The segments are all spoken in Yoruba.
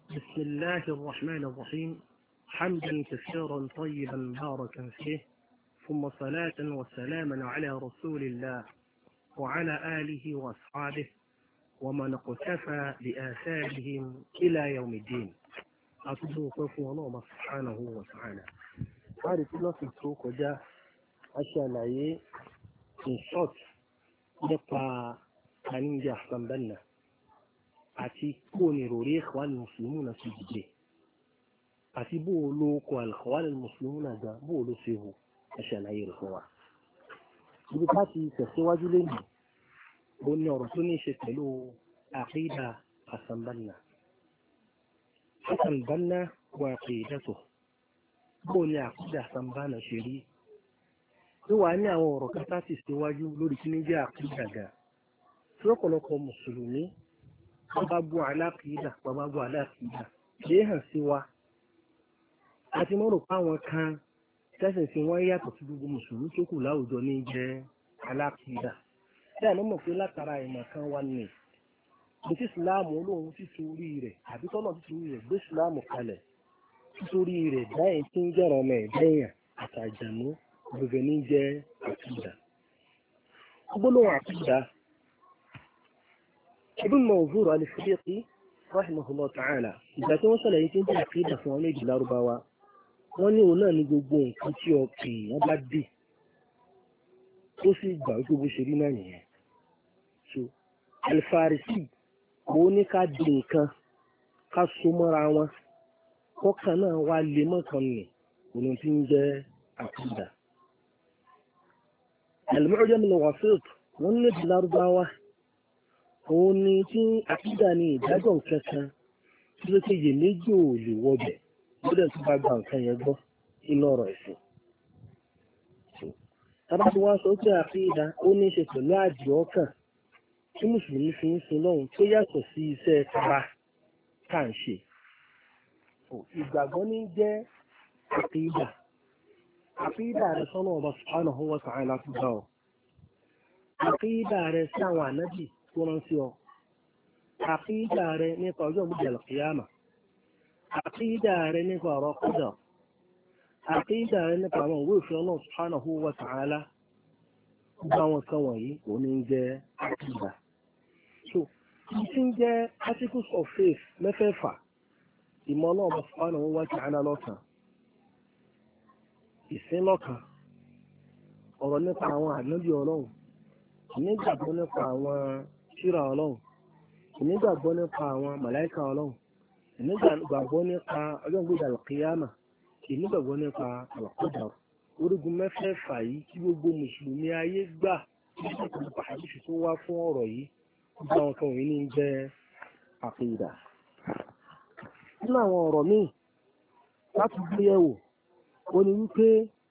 بسم الله الرحمن الرحيم. حمدا كثيرا طيبا باركا فيه، ثم صلاة وسلاما على رسول الله وعلى آله وأصحابه ومن اقتفى بآثارهم إلى يوم الدين. أتوقف الله سبحانه وتعالى. عارف نص السوق وجاء الشالعي in short nípa àníjà àfàǹbánà àti kó ní ròrí Ikhwan Muslimuna sí dìde àti bó ló kọ Ikhwan Muslimuna gan bó ló ṣe hù ẹ̀ṣàlàyé rẹ̀ fún wa. ibi ká ti tẹ̀síwájú lẹ́nu ó ní ọ̀rọ̀ tó ní ṣe pẹ̀lú àkídà àfàǹbánà wà àkídàtò bó ní àkídà àfàǹbánà ṣe rí. Ló wà ní àwọn ọ̀rọ̀ kan láti síwájú lórí kí ní jẹ́ àkídà ga. Tí ọ̀pọ̀lọpọ̀ mùsùlùmí wọ́n bá gbọ́ aláàkídà lè hàn sí wa. A ti mọ́rò páwọn kan tẹ́sìn sí wọ́n yàtọ̀ sí gbogbo mùsùlùmí tó kù láwùjọ ní jẹ́ aláàkídà. Bí àná mọ̀ pé látara ìmọ̀ kan wà ní ní tí ìsìláàmù olóhun títorí rẹ̀ àbí tọ́nà títorí rẹ̀ gbé ìsìláàmù kalẹ̀ títorí rẹ̀ dáyẹ̀ tí ń jẹ́rọ ọmọ ẹ̀dẹ́yàn àtàjàmú gbogbo ní jẹ́ àkídà. Gbólóhùn àkídà Ibn Manzur al-Ifriqi rahimahullah ta'ala ìgbà tí wọ́n sọ̀rọ̀ yìí tí ń jẹ́ àkídà fún wọn lédè Lárúbáwá wọ́n ní òun náà ní gbogbo nǹkan tí ọkàn èèyàn bá dé tó sì gbà wípé bó ṣe rí náà nìyẹn. So Al-Farisi òun ní ká di nǹkan ká so mọ́ra wọn kọ́kàn náà wá lè mọ́kàn nì òun tí ń jẹ́ àkídà. Al-Mu'jam al-Wasit wọ́n ní èdè Lárúbáwá òun ni tí àkídà ní ìdájọ́ nǹkan kan tí ó kéye méjì ò lè wọbẹ̀ lọ́dẹ̀ tó bá gba nǹkan yẹn gbọ́ inú ọ̀rọ̀ ẹ̀sìn. Tábà tí wọ́n sọ pé àkídà ó ní ṣe pẹ̀lú àdì ọkàn tí mùsùlùmí fi ń sin lọ́hùn tó yàtọ̀ sí iṣẹ́ tara tá à ń ṣe. Ìgbàgbọ́ ní jẹ́ àkídà. Àkídà rẹ̀ sọ́nà ọba subhanahu wa ta'ala tó bá ọ. Àkídà rẹ̀ sí àwọn ànábì tó rán sí ọ. Àkídà rẹ̀ nípa ọjọ́ ìgbìyànjú al-qiyamah. Àkídà rẹ̀ nípa ọ̀rọ̀ qadar. Àkídà rẹ̀ nípa àwọn òwe òfin Ọlọ́run subhanahu wa ta'ala. Gbogbo àwọn kan wọ̀nyí kò ní jẹ́ àkídà. So, kí ń jẹ́ articles of faith mẹ́fẹ̀ẹ̀fà ìmọ̀ Ọlọ́run subhanahu wa ta'ala lọ́kàn. Ìsìn lọ́kàn, ọ̀rọ̀ nípa àwọn ànábì Ọlọ́run, ìnígbàgbọ́ nípa àwọn tírà Ọlọ́run, ìnígbàgbọ́ nípa àwọn màláíkà Ọlọ́run, ìnígbàgbọ́ nípa ọjọ́ ìgbéga al-qiyamah, ìnígbàgbọ́ nípa al-qadar. Orígun mẹ́fẹ̀ẹ̀fà yìí tí gbogbo mùsùlùmí ayé gbà nígbà tó ń pàdé tó wá fún ọ̀rọ̀ yìí gbogbo àwọn kan wọ̀nyí ní jẹ́ àkídà. Nínú àwọn ọ̀rọ̀ míì láti gbé yẹ̀wò ó ní wípé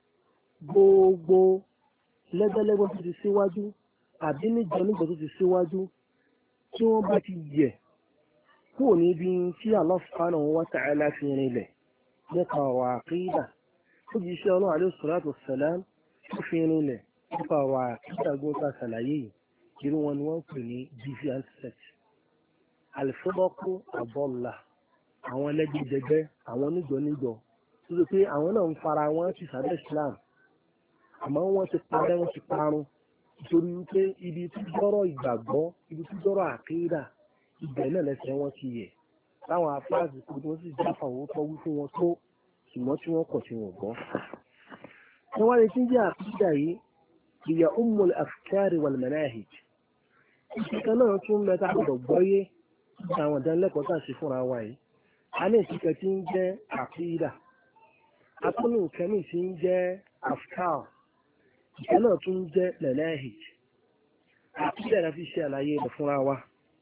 gbogbo lẹ́gbẹ́lẹ́gbẹ́ tó ti síwájú àbí nígbà tó ti síwájú tí wọ́n bá ti yẹ̀ kúrò níbi tí Allah subhanahu wa ta'ala fi rinlẹ̀ nípa ọ̀rọ̀ àkídà tó jí iṣẹ́ Ọlọ́run alayhi salatu wassalam tó fi rinlẹ̀ nípa ọ̀rọ̀ àkídà gbọ́ta ṣàlàyé yìí irú wọn ni wọ́n pè ní deviant sect, al-firaqu ad-dalla, àwọn ẹlẹ́gbẹ́jẹgbẹ́, àwọn níjọ tó ṣe pé àwọn náà ń fara wọn ti sábẹ́ Islam àmọ́ wọ́n ti parẹ́ wọ́n ti parun nítorí wípé ibi tí jọ́rọ̀ ìgbàgbọ́ ibi tí jọ́rọ̀ àkídà ibẹ̀ náà lẹ́sẹ̀ wọ́n ti yẹ̀ láwọn afáàzì kò tí wọ́n sì jáfà owó tọ́ wí fún wọn tó ṣùgbọ́n tí wọ́n kọ̀ tí wọ́n gbọ́. wọ́n wá lè tí ń jẹ́ àkídà yìí ìyà ummul afkari wal manahij. ìṣìkan náà tún mẹ́ta gbọ́dọ̀ gbọ́yé àwọn ìdánilẹ́kọ̀ọ́ tá à ṣe fúnra wa yìí a ní ìṣìkan tí ń jẹ́ àkídà atúnú nǹkan ní tí ń jẹ́ afkar ìkan náà tún jẹ́ manahij. Àkídà la fi ṣe àlàyé rẹ̀ fúnra wa.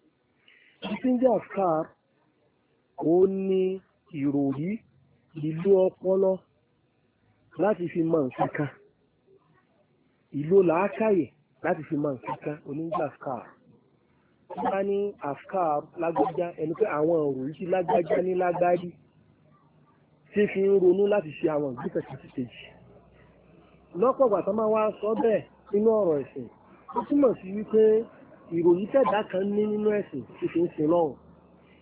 Tí ń jẹ́ afkar ó ní ìròrí ìlú ọpọlọ láti fi mọ nǹkan kan, ìlú làákàyè láti fi mọ nǹkan kan oníjẹ́ afkar. Tí wọ́n ní afkar lágbájá ẹni pé àwọn òròyìn tí lágbájá ní lágbárí tí fi ń ronú láti ṣe àwọn ìgbésẹ̀ kìtìkejì. Lọ́pọ̀ ìgbà tó máa wá sọ bẹ́ẹ̀ nínú ọ̀rọ̀ ẹ̀sìn ó túmọ̀ sí wípé ìròyìn tẹ̀dá kan ní nínú ẹ̀sìn tí fi ń sin lọ́hùn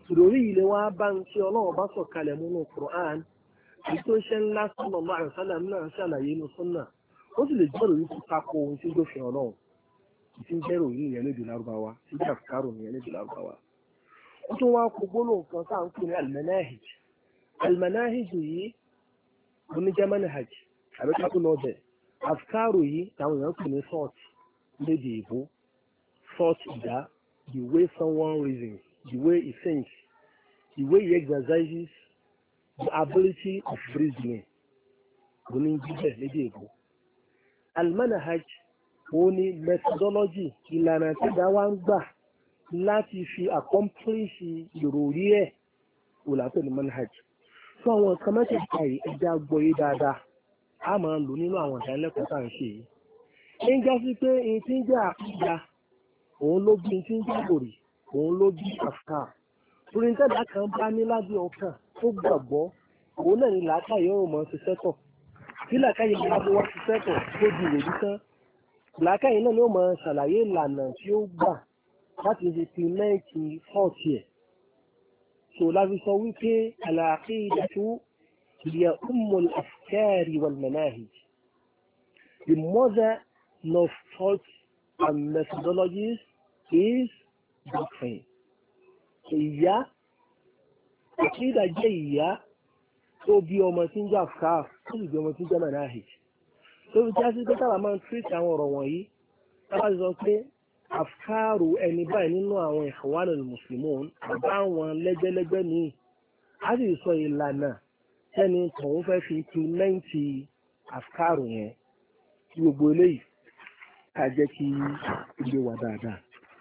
ìròrí ilé wa bá ń ṣe ọlọ́run bá sọ̀kalẹ̀ múnú Qur'an èyí tó ṣe ńlá sallallahu alaihi wasallam náà ṣàlàyé inú súnà ó sì lè jọ́rò yìí tó tako ohun tí gbófin ọlọ́run tí ń jẹ́rò yìí ìyẹn lédè lárúbáwá tí jẹ́ àfikárò ìyẹn lédè lárúbáwá. ó tún wá kó gbólóhùn kan tá à ń pè ní almanahij. almanahij yìí oníjẹ́ manhaj àbíkápẹ́ lọ́bẹ̀ àfikárò yìí táwọn èèyàn pè ní thought lédè ìbò thought ìdá the way someone reasons, the way he thinks, the way he exercises the ability of reasoning. Oní jíjẹ lédè ìbò. Al-manhaj ó ní methodology ìlànà tí dá wá ń gbà láti fi accomplish ìròrí ẹ̀ òlàtọ̀ ní manhaj. Fún àwọn nǹkan mẹ́tẹ̀ẹ̀ta yìí ẹja gbọ́yé dáadáa, a máa lò nínú àwọn ìdánilẹ́kọ̀ọ́ tá à ń ṣe yìí. Ń já sí pé èyí tí ń jẹ́ àkídà òun ló bí tí ń jábòrì òun ló bí àfà torí tẹ́lá kan bá ní lábẹ́ ọkàn tó gbàgbọ́ òun náà ní làákàyè ó mọ̀ ṣiṣẹ́ tọ̀ tí làákàyè bá bọ́ wá ṣiṣẹ́ tọ̀ tó di ìròyìn tán làákàyè náà ni ó mọ̀ ṣàlàyé ìlànà tí ó gbà láti ṣe ti mẹ́ẹ̀kì fọ́ọ̀tì ẹ̀ so láti sọ wípé al-aqidatu hiya ummul afkari wal manahij, the mother of thoughts and methodologies is doctrine. Ìyá, àkídà jẹ́ ìyá tó bí ọmọ tí ń jẹ́ afkar, tó sì bí ọmọ tí ń jẹ́ manahij. Tó fi já sí pé tábà máa ń tírìtì àwọn ọ̀rọ̀ wọ̀nyí, tábà sọ pé afkaru ẹni báyìí nínú àwọn ikhwanul muslimun àbá àwọn lẹ́gbẹ́lẹ́gbẹ́ míì, á sì sọ ìlànà tẹ́ni tòun fẹ́ fi implimẹ́ǹtì afkaru yẹn kí gbogbo eléyìí ká jẹ́ kí ilé wa dáadáa.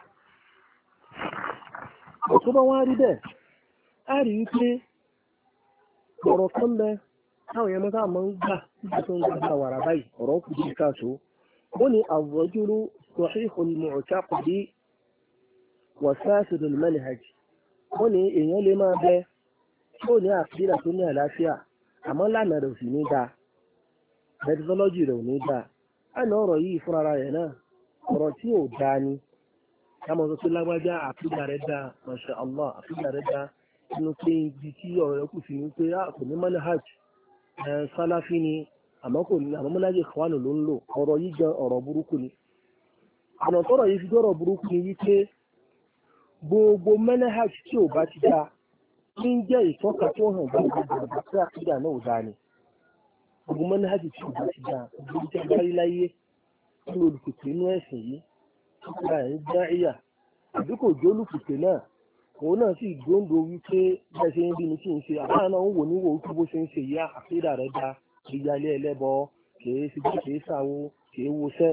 Ọ̀tọ́ bá wá rí bẹ́ẹ̀, a rí wípé ọ̀rọ̀ kan bẹ táwọn èèyàn mọ́ta máa ń gbà nígbà tó ń gbà wàrà báyìí ọ̀rọ̀ kù bí káàtó. Wọ́n ní ar-rajulu sahihul mu'taqadi wa fasidul manhaj. Wọ́n ní èèyàn lè máa bẹ tí ó ní àkídà tó ní àlàáfíà àmọ́ lánàá rẹ̀ ò sì ní dáa methodology rẹ̀ ò ní dáa. Àná ọ̀rọ̀ yìí fúnra rẹ̀ náà ọ̀rọ̀ tí ò dáa ni kámọ̀ sọ pé lágbájá àkídà rẹ̀ dáa masha Allah àkídà rẹ̀ dáa inú pé ibi tí ọ̀rọ̀ rẹ̀ kù sí ní pé kò ní manhaj sálàfí ni àmọ́ manhaj ikhwanu ló ń lò ọ̀rọ̀ yìí jẹ́ ọ̀rọ̀ burúkú ni. ọ̀nà tọ́rọ̀ yìí fi jọ́rọ̀ burúkú ni wípé gbogbo manhaj tí ò bá ti dáa ń jẹ́ ìtọ́ka tó hàn gbogbo pé àkídà náà ò dáa ni. gbogbo manhaj tí ò bá ti dáa gbogbo tí a bá rí láyé nínú olùpèpè inú ẹ̀sìn yìí tó kúra ẹ̀ ń já ìyà àbí kò jó olùpèpè náà òun náà sì gbóǹdó wípé bẹ́ẹ̀ ṣe ń bí ni kí n ṣe àbáyọ náà ń wò níwò wípé bó ṣe ń ṣe ìyá àkídà rẹ̀ da ìyálé ẹlẹ́bọ kìí ṣe bí kìí ṣàwo kìí wọṣẹ́.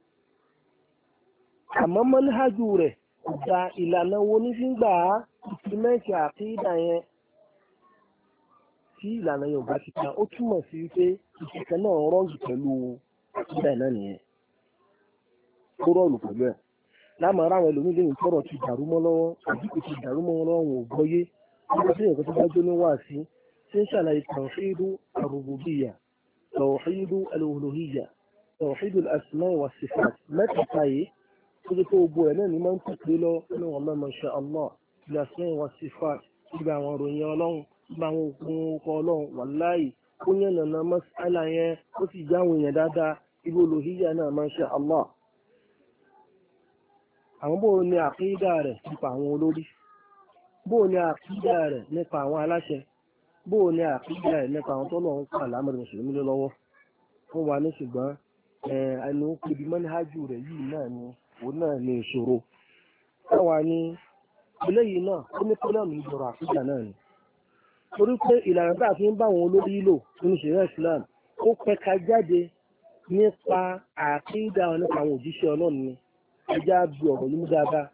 àmọ́ mọ́níhájú rẹ̀ kò da ìlànà wo ní fi ń gbà á ìpìlẹ̀mẹ́ǹtì àkídà yẹn tí ìlànà yóò bá ti ta ó túmọ̀ sí wípé ìṣẹ̀kẹ́ náà rọ́ọ̀lù pẹ̀lú àkídà náà nìyẹn ó rọ́ọ̀lù pẹ̀lú ẹ̀. láàmú ara àwọn ẹlòmíì lẹ́yìn tọ́rọ̀ ti dàrú mọ́ lọ́wọ́ àbí kò ti dàrú mọ́ lọ́wọ́ wọn ò gbọ́yé nígbà tí èèyàn kan tó bá jó ní wáàsí ṣe ń ṣàlàyé tawhidu ar-rububiyya tawhidu al-uluhiyya tawhidu al-asma' wa sifat mẹ́tẹ̀ẹ̀ta yìí tó ti tó gbogbo ẹ̀ náà ní máa ń tẹ̀lé lọ nínú Allah masha Allah al-asma' wa sifat nígbà àwọn òròyìn ọlọ́run nígbà àwọn òkun ọkọ̀ ọlọ́run wàláyì ó yẹn nàná mas'ala yẹn ó sì já àwọn èèyàn dáadáa ibi uluhiyya náà masha Allah. àwọn bóò ní àkídà rẹ̀ nípa àwọn olórí bóò ní àkídà rẹ̀ nípa àwọn aláṣẹ bóò ní àkídà rẹ̀ nípa àwọn tó lọ́wọ́ ń pa àlámọ̀rí mùsùlùmí lọ́wọ́ fún wa ní ṣùgbọ́n ẹnu pèbí mọ́níhájú rẹ̀ yìí náà ni òun náà ní ìṣòro táwa ní eléyìí náà ó ní pọ́lẹ́mù ìjọra àkídà náà ni torí pé ìlànà tá a fi ń bá àwọn olórí lò nínú ṣẹ̀ríà Islam ó pẹ̀ka jáde nípa àkídà nípa àwọn òjíṣẹ́ Ọlọ́run ni ẹjá bí ọ̀rọ̀ yìí mú dáadáa.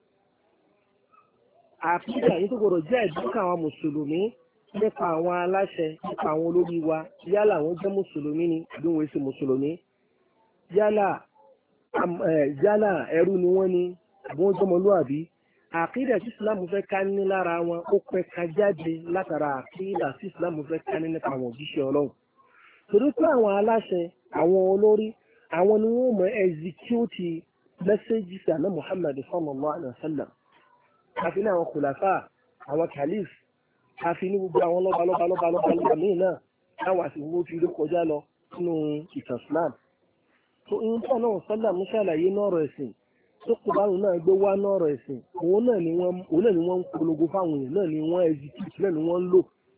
àkídà yìí tó gbọdọ̀ jẹ́ ìdúkà àwọn mùsùlùmí nípa àwọn aláṣẹ nípa àwọn olórí wa yálà wọ́n jẹ́ mùsùlùmí ni àbí wọ́n ṣe mùsùlùmí yálà ẹrú ni wọ́n ni àbí wọ́n jẹ́ ọmọlúwàbí. àkídà tí ìsìlámù fẹ́ ká ní lára wọn ó pẹ́ ká jáde látara àkídà tí ìsìlámù fẹ́ ká ní nípa àwọn òjíṣẹ́ Ọlọ́run. torí pé àwọn aláṣẹ àwọn olórí àwọn ni wọ́n mọ̀ execute mẹ́sẹ́jì sí àná Muhammad sallallahu alaihi wasallam àfi ní àwọn kùlàfà àwọn khalif a fi ní gbogbo àwọn lọ́ba míì náà táwọn àsìkò fi ló kọjá lọ nínú ìtàn Islam. tó ń tọ́ náà sọ́dà mú ṣàlàyé nọ́ọ̀rọ̀ ẹ̀sìn tó kò bá náà gbé wá nọ́ọ̀rọ̀ ẹ̀sìn òun náà ni wọ́n ń polongo fáwọn èèyàn náà ni wọ́n execute náà ni wọ́n ń lò.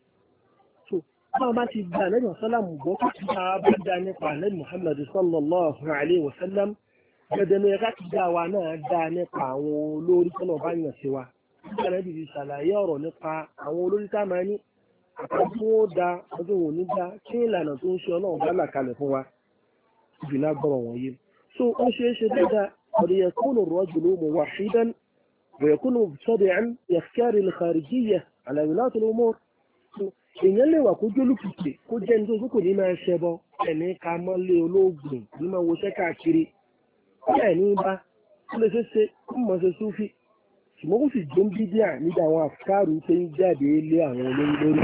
so báwọn bá ti gba àlẹ́ ìwọ̀sálàmù gbọ́ tó ti bá bá dá nípa àlẹ́ Muhammad sallallahu alayhi wa sallam gẹ́gẹ́ ní ẹ̀ka ti dá wa náà dá nípa àwọn olórí tó náà bá yàn sí wa. nígbà náà ti ṣàlàyé ọ̀rọ̀ nípa àwọn olórí tá máa ní àtàkùn ó da ọdún òní dá kí ìlànà tó ń ṣe ọlọ́run bá là kalẹ̀ fún wa ìbìlá gbọ́rọ̀ wọ̀nyí. so ó ṣeé ṣe dáadáa قد يكون الرجل موحدا ويكون مبتدعا يفكار الخارجية على ولاة الأمور. èèyàn lè wà kó jólùkìkì kó jẹ́ nítorí kókò ní máa ṣẹbọ ẹni ká mọ́ lé olóògùn ní máa wọṣẹ́ káàkiri bẹ́ẹ̀ ní bá ó lè ṣeéṣe kó mọ̀ ṣe súfì ṣùgbọ́n kó sì jó ń bídíà nígbà àwọn àfikàrù tó ń jáde lé àwọn olórí lórí.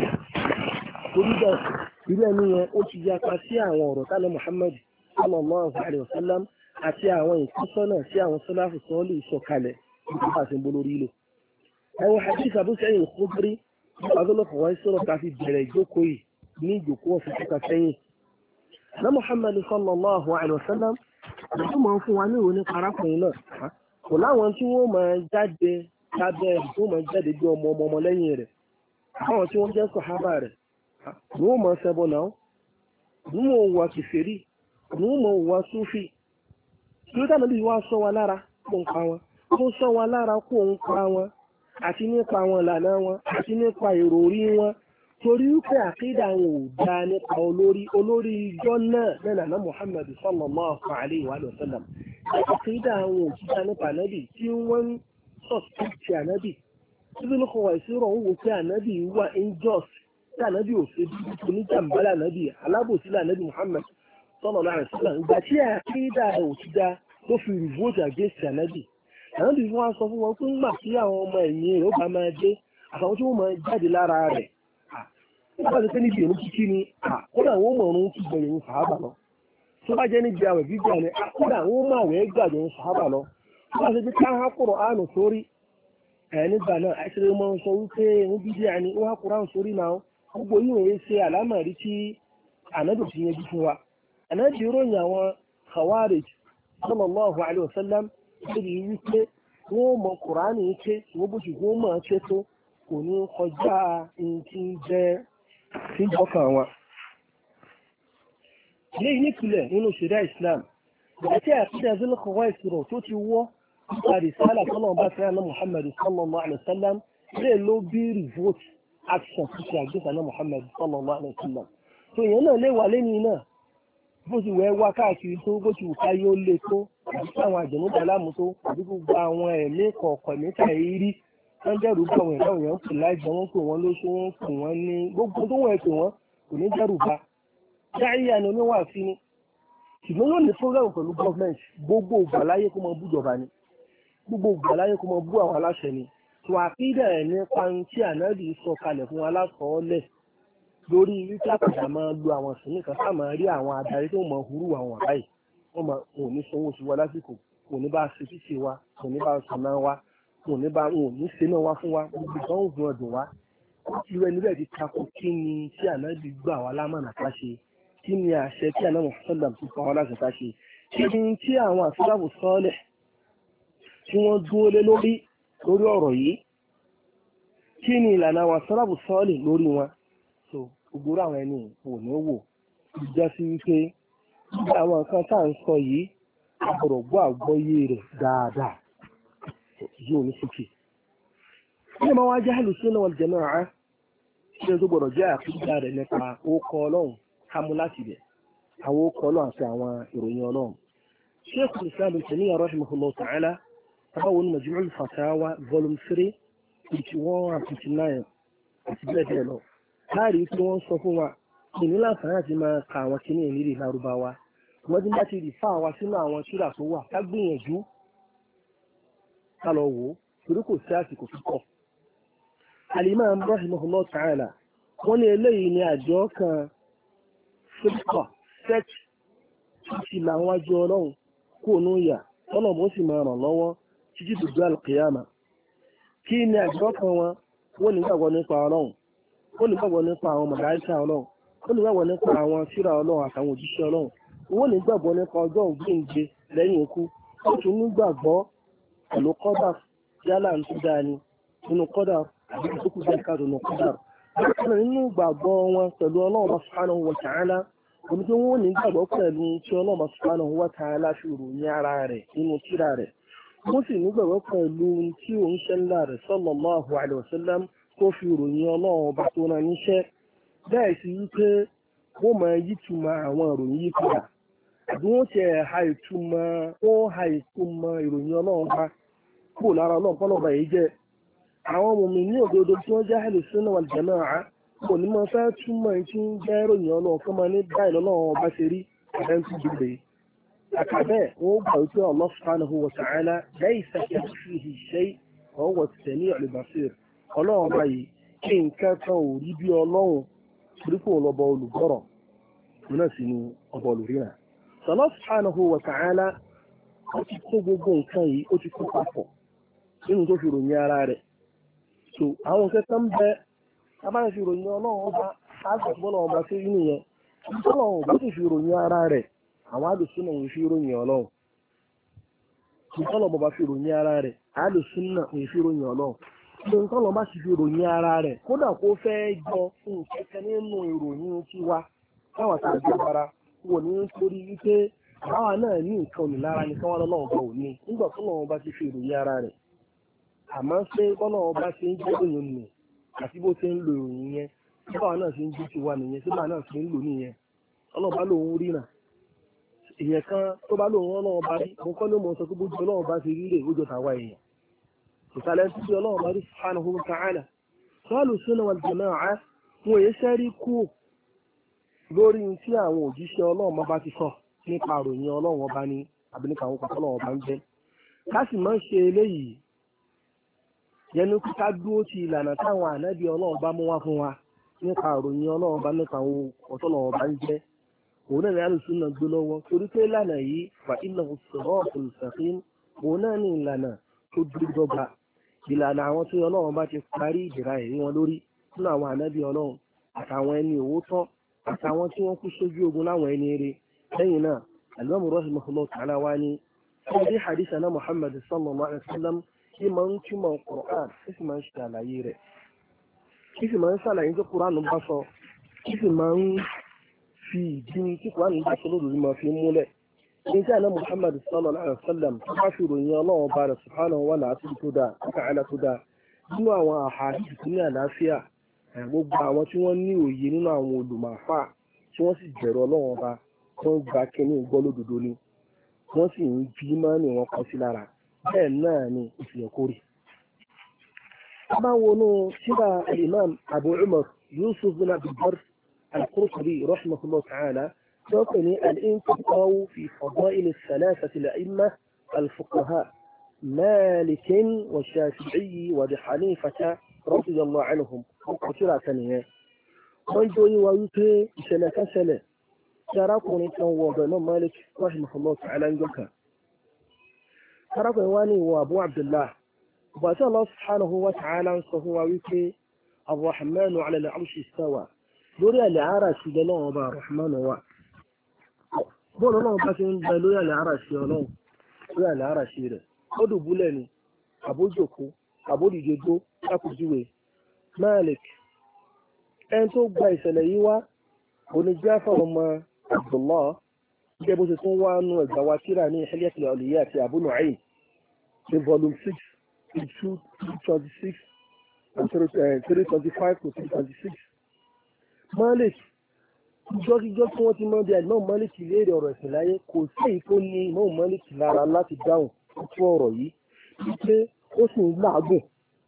torí bẹ́ẹ̀ irú ẹni yẹn ó ti yapa sí àwọn ọ̀rọ̀ tálẹ̀ Muhammad sallallahu alaihi wasallam àti àwọn ìtọ́sọ́nà sí àwọn sọ́láfù sọ́ọ́lì ìṣọ̀kalẹ̀ nípa àti bolórí lò. ẹ̀wọ̀n hadith Abu Sa'id al-Khudri adọ́lọ́pọ̀ wáyé sọ̀rọ̀ ká fi bẹ̀rẹ̀ ìjókòó yìí ní ìjókòó ọ̀sẹ̀ tó ka sẹ́yìn. na Muhammad sallallahu alaihi wasallam ló máa ń fún wa ní ìwé nípa arákùnrin náà kò láwọn tí wọ́n máa jáde lábẹ́ tó máa jáde bí ọmọ lẹ́yìn rẹ̀ àwọn tí wọ́n jẹ́ sàhábà rẹ̀ ni wọ́n máa ṣẹbọ náà ni wọ́n wà kìfèrí ni wọ́n máa wà súfì. Lóòótọ́ nàbí wá sọ wa lára kó ń pa wọn, ó sọ wa lára kó ń pa wọn, àti nípa wọn ìlànà wọn, àti nípa ìròrí wọn, torí wípé àkídà wọn ò dá nípa olórí ìjọ náà lẹ́nà Muhammad sallallahu alaihi wa sallam. Àkídà wọn ò ti dá nípa ànábì tí wọ́n ń sọ̀tìtì ànábì. Tíbi ló kọ̀wá ìṣirò ń wò pé ànábì wà injust, tí ànábì ò ṣe bí oníjàmbá ànábì, alábòsí ànábì Muhammad sallallahu alaihi wa sallam. Ìgbà tí àkídà ẹ̀ ò ti dá ló fi revolt against ànábì. Ànábì fún wa sọ fún wọn pé ńgbà tí àwọn ọmọ ẹ̀yìn rẹ̀ ó bá máa dé àtàwọn tí wọ́n máa jáde lára rẹ̀. Nígbà tó níbi ìrún kíkí ni kódà wọ́n mọ̀ ọ̀run kí gbẹ̀yìn sàhábà lọ. Tó bá jẹ́ níbi àwẹ̀ gbígbà ni kódà wọ́n máa wẹ̀ gbàgbẹ̀ sàhábà lọ. Tó bá ṣe pé ká há Kùránì sórí nígbà náà àìsílẹ̀ mọ́ sọ wípé ń bídí àní wọ́n há Kùránì sórí náà gbogbo yìí wọ́n ṣe àlámọ̀rí tí ànábì ti yẹn bí fún wa. Ànábì ròyìn àwọn Khawarij sallallahu alaihi wasallam níbi wípé wọ́n mọ Kùránì ké wọ́n bó ṣe wọ́n mọ̀ ké tó kò ní kọjá ti jẹ́ sí ọkàn wọn. Ilé ìnípìlẹ̀ nínú ṣẹ̀ríà Islam, ìgbà tí àkídà Zul-Khawaisir ìṣirò tó ti wọ́ nípa rìsálà tọ́lọ̀ bá fẹ́ àná Muhammad sallallahu alaihi wasallam lè ló bí revolt action tó ṣe àgbéṣà náà Muhammad sallallahu alaihi wasallam. So èèyàn náà lè wà lẹ́yìn náà bó ti wẹ́ wá káàkiri tó bó ti wù ká yóò lé tó àbí táwọn àjẹmúdà láàmú tó àbí gbogbo àwọn ẹ̀mí kọ̀ọ̀kan níta èrí wọ́n dẹ́rù bá àwọn ìdáhùn yẹn ń pè láìjọ wọ́n pè wọ́n lóṣù wọ́n pè wọ́n ní gbogbo tó wọ́n pè wọ́n kò ní dẹ́rù bá. dáríyà ni oníwà sí ni ṣùgbọ́n yóò ní program pẹ̀lú government gbogbo ìgbàláyé kó máa bú jọba ni gbogbo ìgbàláyé kó máa bú àwọn aláṣẹ ni tó àkídà ẹ̀ nípa tí ànábì sọ kalẹ̀ fún aláṣọọ́lẹ̀ lórí wípé àpàdà máa lo àwọn ìsìn nìkan sáà máa rí àwọn adarí tó máa hurú àwọn àbáyé wọ́n máa kò ní sanwó sí wa lásìkò kò ní bá ṣe ṣíṣe wa kò ní bá sọ̀nà wa kò ní bá wọn ò ní ṣe náà wá fún wa gbogbo kan ń gun ọdún wa irú ẹni bẹ́ẹ̀ ti takò kí ni tí ànábì gbà wá lámànà ká ṣe kí ni àṣẹ tí ànábì sọ́dàm ti pa wá láṣẹ ká ṣe kí ni tí àwọn àṣìláàbò sọ́ọ̀lẹ̀ tí wọ́n dúró lé lórí ọ̀rọ̀ yìí kí ni ìlànà àwọn àṣìláàbò sọ́ọ̀lẹ̀ lórí wọn so gbogbo àwọn ẹni ò ní wò ìjọ sí wípé nígbà àwọn nǹkan tá à ń sọ yìí àbọ̀rọ̀ gbọ́ àgbọ́yé rẹ̀ dáadáa yóò ní síkì. Ilé máa wá jẹ́ Ahlus-Sunnah wal-Jamā'ah ṣe tó gbọ́dọ̀ jẹ́ àkídà rẹ̀ nípa orúkọ Ọlọ́run kámú láti bẹ̀ àwọn orúkọ Ọlọ́run àti àwọn ìròyìn Ọlọ́run. Shaykhul Islam Ibn Taymiyyah rahimahullah ta'ala tábàwọn ní Majmu' al-Fatawa volume 3 51 and 59 àti bẹ́ẹ̀ bẹ́ẹ̀ lọ. Láàrí tí wọ́n sọ fún wa ìní láǹfààní àti máa ka àwọn kìíní ìrírí lárúbáwá wọ́n ti bá ti rí fáwọn wa sínú àwọn tírà tó wà ká gbìyànjú ká lọ wò ó torí kò sí àsìkò púpọ̀. Al-Imam rahimahullah ta'ala wọ́n ní eléyìí ní àjọ kan fílkọ̀ sect ti làwọn wájú Ọlọ́run kó nú yà tọ́nà bó sì máa ràn lọ́wọ́ títí dòdò al-qiyama. Kí ni àjọ kan wọn wọ́n nígbàgbọ́ nípa ọlọ́run, wọ́n nígbàgbọ́ nípa àwọn màláíkà ọlọ́run, wọ́n nígbàgbọ́ nípa àwọn tírà ọlọ́run àtàwọn òjíṣẹ́ ọlọ́run, wọ́n nígbàgbọ́ nípa ọjọ́ ògbéǹde lẹ́yìn ikú, wọ́n tún nígbàgbọ́ pẹ̀lú kọ́dà yálà ń tó dáa ni nínú kọ́dà àbí tó kù jẹ́ káàdùn nínú kọ́dà. Bákan nínú ìgbàgbọ́ wọn pẹ̀lú ọlọ́run subhanahu wa ta'ala, omi tí wọ́n nígbàgbọ́ pẹ̀lú tí ọlọ́run subhanahu wa ta'ala fi ròyìn ara rẹ̀ nínú tírà rẹ̀. Wọ́n sì nígbàgbọ́ pẹ̀lú tí òun ṣẹlá rẹ̀ sallallahu alaihi wasallam tó fi ròyìn ọlọ́run ọba tó rán níṣẹ́. Bẹ́ẹ̀ sì wípé wọ́n máa yí túmọ̀ àwọn ìròyìn yìí padà. Àbí wọ́n ti ha ìtumọ̀ ìròyìn ọlọ́run bá kúrò lára ọlọ́run pọ́lọ́ba yìí jẹ́. Àwọn mùmínì òdodo tí wọ́n jẹ́ ahlus sunnah wal jamā'ah kò ní máa fẹ́ túmọ̀ tí ń jẹ́ ìròyìn ọlọ́run kọ́ máa ní báyìí lọ́lọ́run ọba ṣe rí àbẹ́ntú gbogbo yìí. Àkàbẹ́ wọ́n gbà wípé Allah subhanahu wa ta'ala laysa kamithlihi shay' wa huwa as-sami'ul basir. Ọlọ́run ọba yìí kí nǹkan kan ò rí bí ọlọ́run torí kò lọ́bọ olùgbọ́rọ̀ òun náà sì ni ọba olùríran. Allah subhanahu wa ta'ala ó ti kó gbogbo nǹkan yìí ó ti kó papọ̀ nínú tó fi ròyìn ara rẹ̀. So àwọn kẹta ń bẹ abáyé fi ròyìn ọlọ́run ọba àgbàgbọ́n ọba sí inú yẹn ọlọ́run ọba sì fi ròyìn ara rẹ̀ àwọn àlùsùnà ń fi ròyìn ọlọ́run ọlọ́run ọba fi ròyìn ara rẹ̀ àlùsùnà ń fi ròyìn ọlọ́run ọlọ́run ọba sì fi ròyìn ara rẹ̀ kódà kó fẹ́ jọ fún kẹkẹ nínú ìròyìn tiwa káwọn tá a jẹ bara wò ní torí wípé àwa náà ní nǹkan òní lára ní káwọn ọlọ́run ọba ò ní nígbà tó ọlọ́run ọba ti fi ròyìn ara rẹ̀ àmọ́ ṣé ọlọ́run ọba ṣe ń jẹ́ òyìn nù àti bó ṣe ń lo ìròyìn yẹn síbáwa náà ṣe ń jí tiwa nìyẹn síbáwa náà ṣe ń lò nìyẹn ọlọ́run bá lòun ríran èèyàn kan tó bá lòun ọlọ́run bá rí mo kọ́ ló mọ̀ sọ pé bójú ọlọ́run bá ṣe rí rè ó jọ tàwa èèyàn ìsàlẹ̀ tí bí ọlọ́run bá rí subhanahu wa ta'ala Ahlus sunnah wal jamā'ah wọn èyí sẹ́rí kú lórí tí àwọn òjíṣẹ́ ọlọ́run bá ti sọ nípa àròyìn ọlọ́run ọba ní àbí nípa àwọn kọ̀ọ̀kan ọlọ́run ọba ń jẹ́ ká sì máa ń ṣe eléyìí yẹnu ká dúró ti ìlànà táwọn ànábì ọlọ́run bá mú wá fún wa nípa àròyìn ọlọ́run bá nípa àwọn ọ̀tọ̀ ọlọ́run ọba ń jẹ́ òun náà ní Ahlus sunnah gbé lọ́wọ́ torí pé ìlànà yìí fa innahu siratul mustaqim òun náà ní ìlànà tó dúró dọ́gba ìlànà àwọn tí ọlọ́run bá ti parí ìdìrà ẹ̀rí wọn lórí nínú àwọn ànábì ọlọ́run àtàwọn ẹni òótọ́ àtàwọn tí wọ́n kú sójú ogun láwọn ẹni eré lẹ́yìn náà al-Imam rahimahullah ta'ala wá ní ọdí hadith náà Muhammad sallallahu alaihi wasallam kí máa ń túmọ̀ Qur'an kí sì máa ń ṣe àlàyé rẹ̀ kí sì máa ń ṣàlàyé tó Qur'an bá sọ kí sì máa ń fi ìdí tí Qur'an bá sọ lórí máa fi múlẹ̀ ní tí àná Muhammad sallallahu alaihi wasallam tó bá fi ròyìn ọlọ́run bá rẹ̀ subhanahu wa ta'ala tó dáa nínú àwọn àhàdìsì tó ní àlàáfíà gbogbo àwọn tí wọ́n ní òye nínú àwọn olùmọ̀fà tí wọ́n sì bẹ̀rù ọlọ́run ọba wọ́n gba kínní gbọ́ lódodo ni wọ́n sì ń bí mọ́ni wọn kọ́ sí lára bẹ́ẹ̀ náà ni ìfìyàn kórè. a bá wọnú síra al-imam Abu Umar Yusuf bin Abdul Barr al-Qurtubi rahimahullah ta'ala توقني الانتقاء في فضائل الثلاثة الأئمة الفقهاء مالك والشافعي وابي حنيفة رضي الله عنهم وقتلا ثانية وانجوي ويوتي سنة تراكوني كان مالك رحمه الله تعالى انجوكا تراكوني واني وابو عبد الله وبأتى الله سبحانه وتعالى صهو ويوتي الرحمن على العرش استوى دوري العرش جلوه وبا الرحمن وعلا bọ́ọ̀lù ọlọ́run bá ṣe ń bẹ lórí àlẹ́ ara ṣe rẹ̀ ó dùbúlẹ̀ ni àbójòkó àbódìjẹgbó lápòjúwe Malik ẹni tó gba ìṣẹ̀lẹ̀ yìí wá òní Jafar ọmọ Abdullah gẹ́gẹ́ bó ṣe tún wá nú ẹ̀gbà wa tíra ní Hilyatul Awliya àti Abu Nu'aym ní volume 6 226 and 325 to 326 Malik ìjọ́kíjọ́ tí wọ́n ti mọ́ bí Imam Malik léèrè ọ̀rọ̀ ẹ̀sìn láyé kò sí èyí tó ní Imam Malik lára láti dáhùn fún ọ̀rọ̀ yìí wípé ó sì ń láàgùn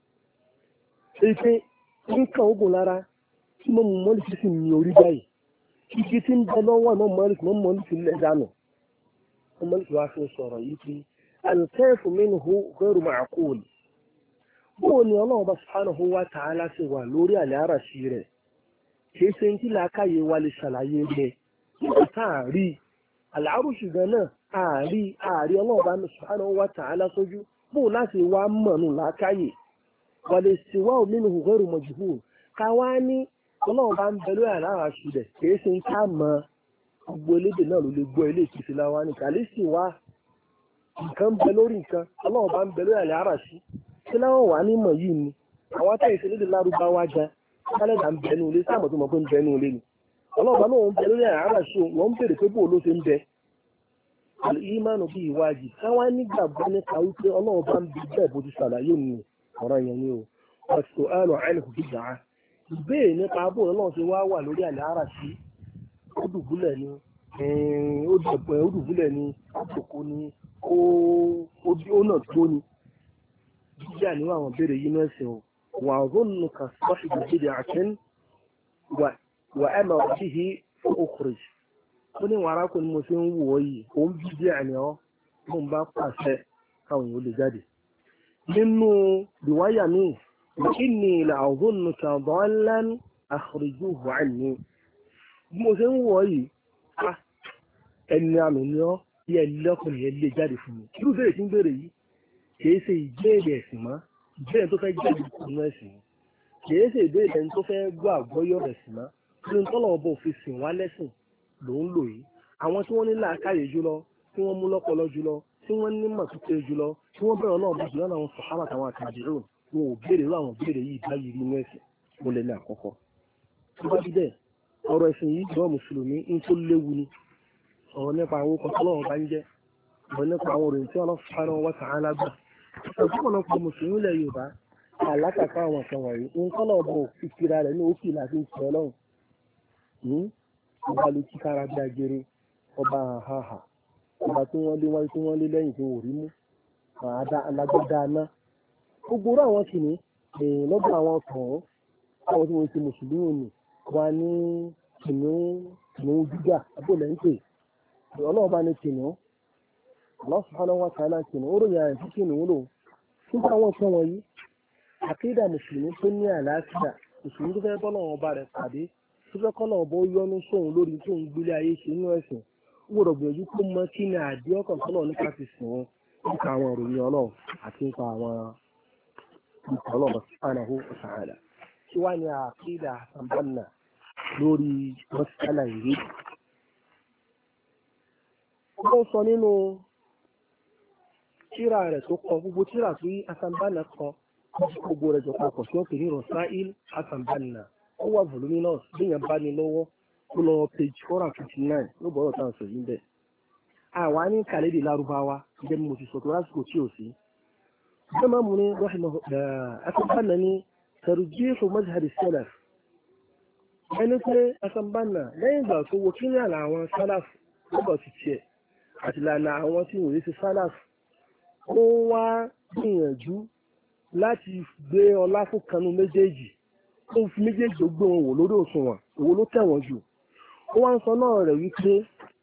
pé nǹkan ogun lára tí Imam Malik sì ní orí báyìí igi tí ń bẹ lọ́wọ́ Imam Malik lẹ̀ dànù Imam Malik wá fi sọ̀rọ̀ yìí pé al-kayfu minhu ghayru ma'qul bóò ni Ọlọ́run bá subhanahu wa ta'ala ṣe wà lórí àlẹ́ àràṣì rẹ̀ kìí ṣe ń tí làákàyè wa lè ṣàlàyé rẹ̀ nígbà tá à rí àlàárùsù gan náà ààrí ọlọ́ọ̀bá subhanahu wa ta'ala sójú bó láti wá mọ̀nù làákàyè والاستواء منه غير مجهول كواني ọlọ́run bá ń bẹ lórí àlára ṣùdẹ̀ kìí ṣe ń ká mọ gbogbo elédè náà ló lè gbọ́ ilé ìkìsí láwa ní kàlísì wá nǹkan ń bẹ lórí nǹkan ọlọ́run bá ń bẹ lórí àlára sí ṣé láwọn wà nímọ̀ yìí ni àwọn àtẹ̀yìn ṣe lédè lárúbáwá já kálẹ̀dà ń bẹnu ilé sáàmù tó mọ̀ pé ń bẹnu ilé ni ọlọ́run bá lóun ń bẹ lórí àlára sí wọ́n ń bèrè pé bó ló ṣe ń bẹ ìmánu bí ìwádìí káwá nígbàgbọ́ nípa wípé ọlọ́run bá ń bí bẹ́ẹ̀ bó ti ṣàlàyé ni ọ̀rọ̀ yẹn ni o ọ̀sọ̀ ẹ̀rọ ẹ̀lẹ́kù gíga ìbéèrè nípa bó ọlọ́run ṣe wá wà lórí àlẹ́ ara sí ó dùbúlẹ̀ ni ó dẹ̀pẹ̀ ó dùbúlẹ̀ ni ó jòkó ni ó nà tó ni jíjà ní àwọn béèrè yìí mẹ́sìn o wà rónú kan sọ́ọ̀ṣì gbèdé àkẹ́ń wà ẹ̀mà òṣìṣì fún òkùrẹ́jì ó ní wàrà kò ní mo ṣe ń wò ó yìí òun bí díẹ̀ àní ọ́ mo ń bá pàṣẹ káwọn èèyàn lè jáde. nínú ìwáyà míì ìní ìlà ọ̀hún nìkan bọ́ọ̀lán àkùrẹ́jù wà ní. bí mo ṣe ń wò ó yìí ẹni àmì ni ọ́ bí ẹlẹ́kùnrin yẹn lè jáde fún mi. irú ìbéèrè tí ń béèrè yìí kìí ṣe ìbéèrè ẹ̀sìn mọ́ ìbéèrè tó fẹ́ jáde nínú ẹ̀sìn kìí ṣe ìbéèrè ẹni tó fẹ́ gbọ́ àgbọ́yọ̀ ẹ̀sìn mọ́ kí n tọ́lọ̀ ọbọ̀ òfin sìn wá lẹ́sìn ló ń lò yìí àwọn tí wọ́n ní làákàyè jùlọ tí wọ́n mú lọ́pọlọ jùlọ tí wọ́n ní mọ̀ pípé jùlọ tí wọ́n bẹ̀rẹ̀ ọlọ́run bá jùlọ àwọn sàhábà àtàwọn àtàdérò wọn ò béèrè irú àwọn béèrè yìí báyìí nínú ẹ̀sìn mo lè ní àkọ́kọ́. tó bá dídẹ̀ ọ̀rọ̀ ẹ̀sìn yìí jọ mùsùlùmí ń tó léwu ni ọ̀rọ̀ nípa àwọn ọkọ̀ tọ́lọ́run bá ń jẹ́ ọ̀rọ̀ nípa àwọn òròyìn tí ọlọ́run subhanahu wa ta'ala gbà. ọ̀pọ̀lọpọ̀ mùsùlùmí ilẹ̀ Yorùbá àlákàtà àwọn kan wọ̀nyí nǹkan náà bọ̀ fìkìrà rẹ̀ ní òkè láti ń sọ ọlọ́run ọba ló kí kára bí ajere ọba àhàhà ọba tí wọ́n lé wáyé tí wọ́n lé lẹ́yìn tí wọ́n rí mú alágbádá aná gbogbo orú àwọn sì ní lọ́dọ̀ àwọn kan àwọn tí wọ́n ti mùsùlùmí ni wà ní kìnìún gíga abúlé ń pè ọlọ́ọ̀bá ní kìnìún Allah subhanahu wa ta'ala kìnìún ó ròyìn àrùn sí kìnìún lò nípa àwọn kan wọ̀nyí àkídà mùsùlùmí tó ní àlàáfíà mùsùlùmí tó fẹ́ bọ́lọ̀ ọba rẹ̀ pàdé tó fẹ́ kọ́ náà bó yọnu sóhun lórí tó ń gbélé ayé ṣe inú ẹ̀sìn ó gbọ́dọ̀ gbìyànjú kó mọ kí ni àdé ọkàn tọ́lọ̀ nípa ti sìn wọn nípa àwọn ìròyìn ọlọ́run àti nípa àwọn ìtọ́ ọlọ́run subhanahu wa ta'ala tí wá ní àkídà àsàmbánà lórí mọ́sálà ìwé. ó sọ nínú tírà rẹ̀ tó kọ gbogbo tírà tí àsàmbánà kọ gbogbo rẹ̀ jọ papọ̀ tí wọ́n pè ní Rasail àsàmbánà ó wà voluminous bíyàn bá ní lọ́wọ́ ó lọ page 459 ló bọ̀rọ̀ tán sọ yìí bẹ́ẹ̀. àwa ní kàlédè lárúbáwá jẹ́ mo ti sọ tó lásìkò tí ò sí. bẹ́ẹ̀ máa mú ní àsàmbánà ní tarjihu mazhab salaf ẹni pé àsàmbánà lẹ́yìn ìgbà tó wo kí ní àlà àwọn salaf lọ́gbà ti tiẹ̀ àti lànà àwọn tí wòye sí salaf ó wá gbìyànjú láti gbé ọlá fún kanú méjèèjì ó fi méjèèjì ó gbé wọn wò lórí òṣùwọ̀n èwo ló tẹ̀wọ̀n jù ó wá ń sọ náà rẹ̀ wípé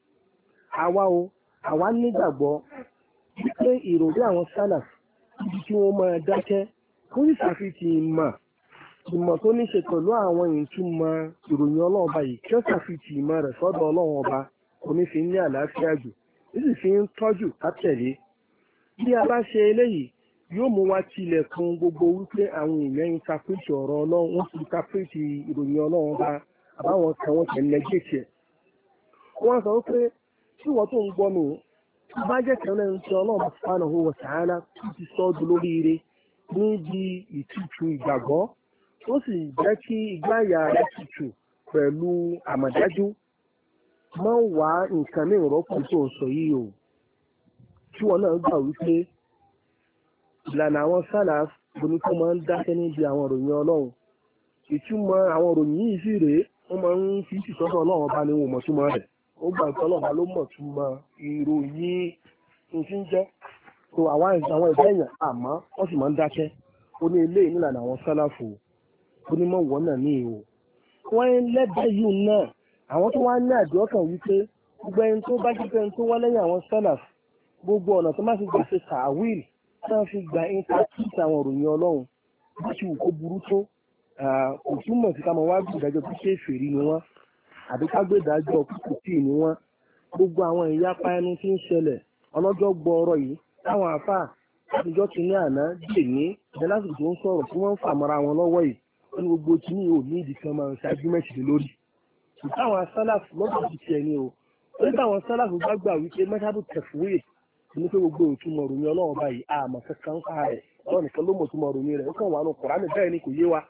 àwa nígbàgbọ́ wípé ìròrí àwọn salaf ibi tí wọ́n máa dákẹ́ fún ìṣàfihàn ìmọ̀ tó ní ṣe pẹ̀lú àwọn ìtumọ̀ ìròyìn ọlọ́run ọba yìí kí ó ṣàfihàn ìmọ̀ rẹ̀ sọ́dọ̀ ọlọ́run ọba onífin ní àlàáfíà jù nísì fi ń tọ́jú kátẹ̀lé bí a bá ṣe eléyìí yóò mú wa tilẹ̀kùn gbogbo wípé àwọn èèyàn interpret ọ̀rọ̀ ọlọ́run wọ́n ti interpret ìròyìn ọlọ́run ọba àbáwọn kan wọ́n tẹ̀ negate ẹ̀. wọ́n sọ pé tí wọ́n tó ń gbọ́ mi tó bá jẹ́ kan lẹ́nu tí ọlọ́run subhanahu wa ta'ala tó ti sọ ọ́ dolóríire níbi ìtútù ìgbàgbọ́ ó sì jẹ́ kí ìgbáyà rẹ̀ tutù pẹ̀lú àmọ̀dájú máa ń wá nǹkan ní ìrọ́pò tó ń sọ yìí o tí wọn náà gbà wípé ìlànà àwọn sálàf gbóni tó máa ń dákẹ́ níbi àwọn ìròyìn ọlọ́run ìtumọ̀ àwọn ìròyìn yìí sì rèé wọ́n máa ń fi ìsọ́dọ̀ ọlọ́run ọba ní wọn mọ̀ túmọ̀ rẹ̀ ó gbà pé ọlọ́run ọba ló mọ̀ túmọ̀ ìròyìn tí ń jẹ́ tó àwọn ìbẹ́yàn àmọ́ wọ́n sì máa ń dákẹ́ ó ní ilé ìnílànà àwọn sálàfù onímọ̀ wọ́n náà ní ìhò wọ́n ń lẹ́bẹ̀ẹ́ yìí náà àwọn tó wá ní àjọ kan wípé gbogbo ẹni tó bá jẹ́ ẹni tó wá lẹ́yìn àwọn sálàf gbogbo ọ̀nà tó má fi gbà ṣe tàwíìl tí wọ́n fi gbà interpret àwọn òròyìn ọlọ́run bó ti wù kó burú tó kò túmọ̀ sí ká máa wá gbé ìdájọ́ tó ṣe fèrí ni wọ́n àbí ká gbé ìdájọ́ kúkú tí ni wọ́n gbogbo àwọn ìyapa ẹnu tí ń ṣẹlẹ̀ ọlọ́jọ́ gbọ́ọ̀rọ̀ yìí táwọn àfà àtijọ́ ti ní àná dè ní ìdá lásìkò tó ń sọ̀rọ̀ tí wọ́n ń fà mọ́ra wọn lọ́wọ́ yìí wọ́n ní gbogbo kìíní ò ní ìdí kan máa ń ṣe ágúmẹ̀tì lé lórí. ìtàwọn sálàfù lọ́dọ̀ ti tiẹ̀ ní o ó ní táwọn sálàfù bá gbà wípé mẹ́tàbù tẹ̀fúwé ní pé gbogbo òtúmọ̀ ròyìn ọlọ́run báyìí àmọ́ kankan ń pa rẹ̀ ọlọ́run nìkan ló mọ̀ òtúmọ̀ ròyìn rẹ̀ ó kàn wà nù Kùránì bẹ́ẹ̀ ni kò yé wa.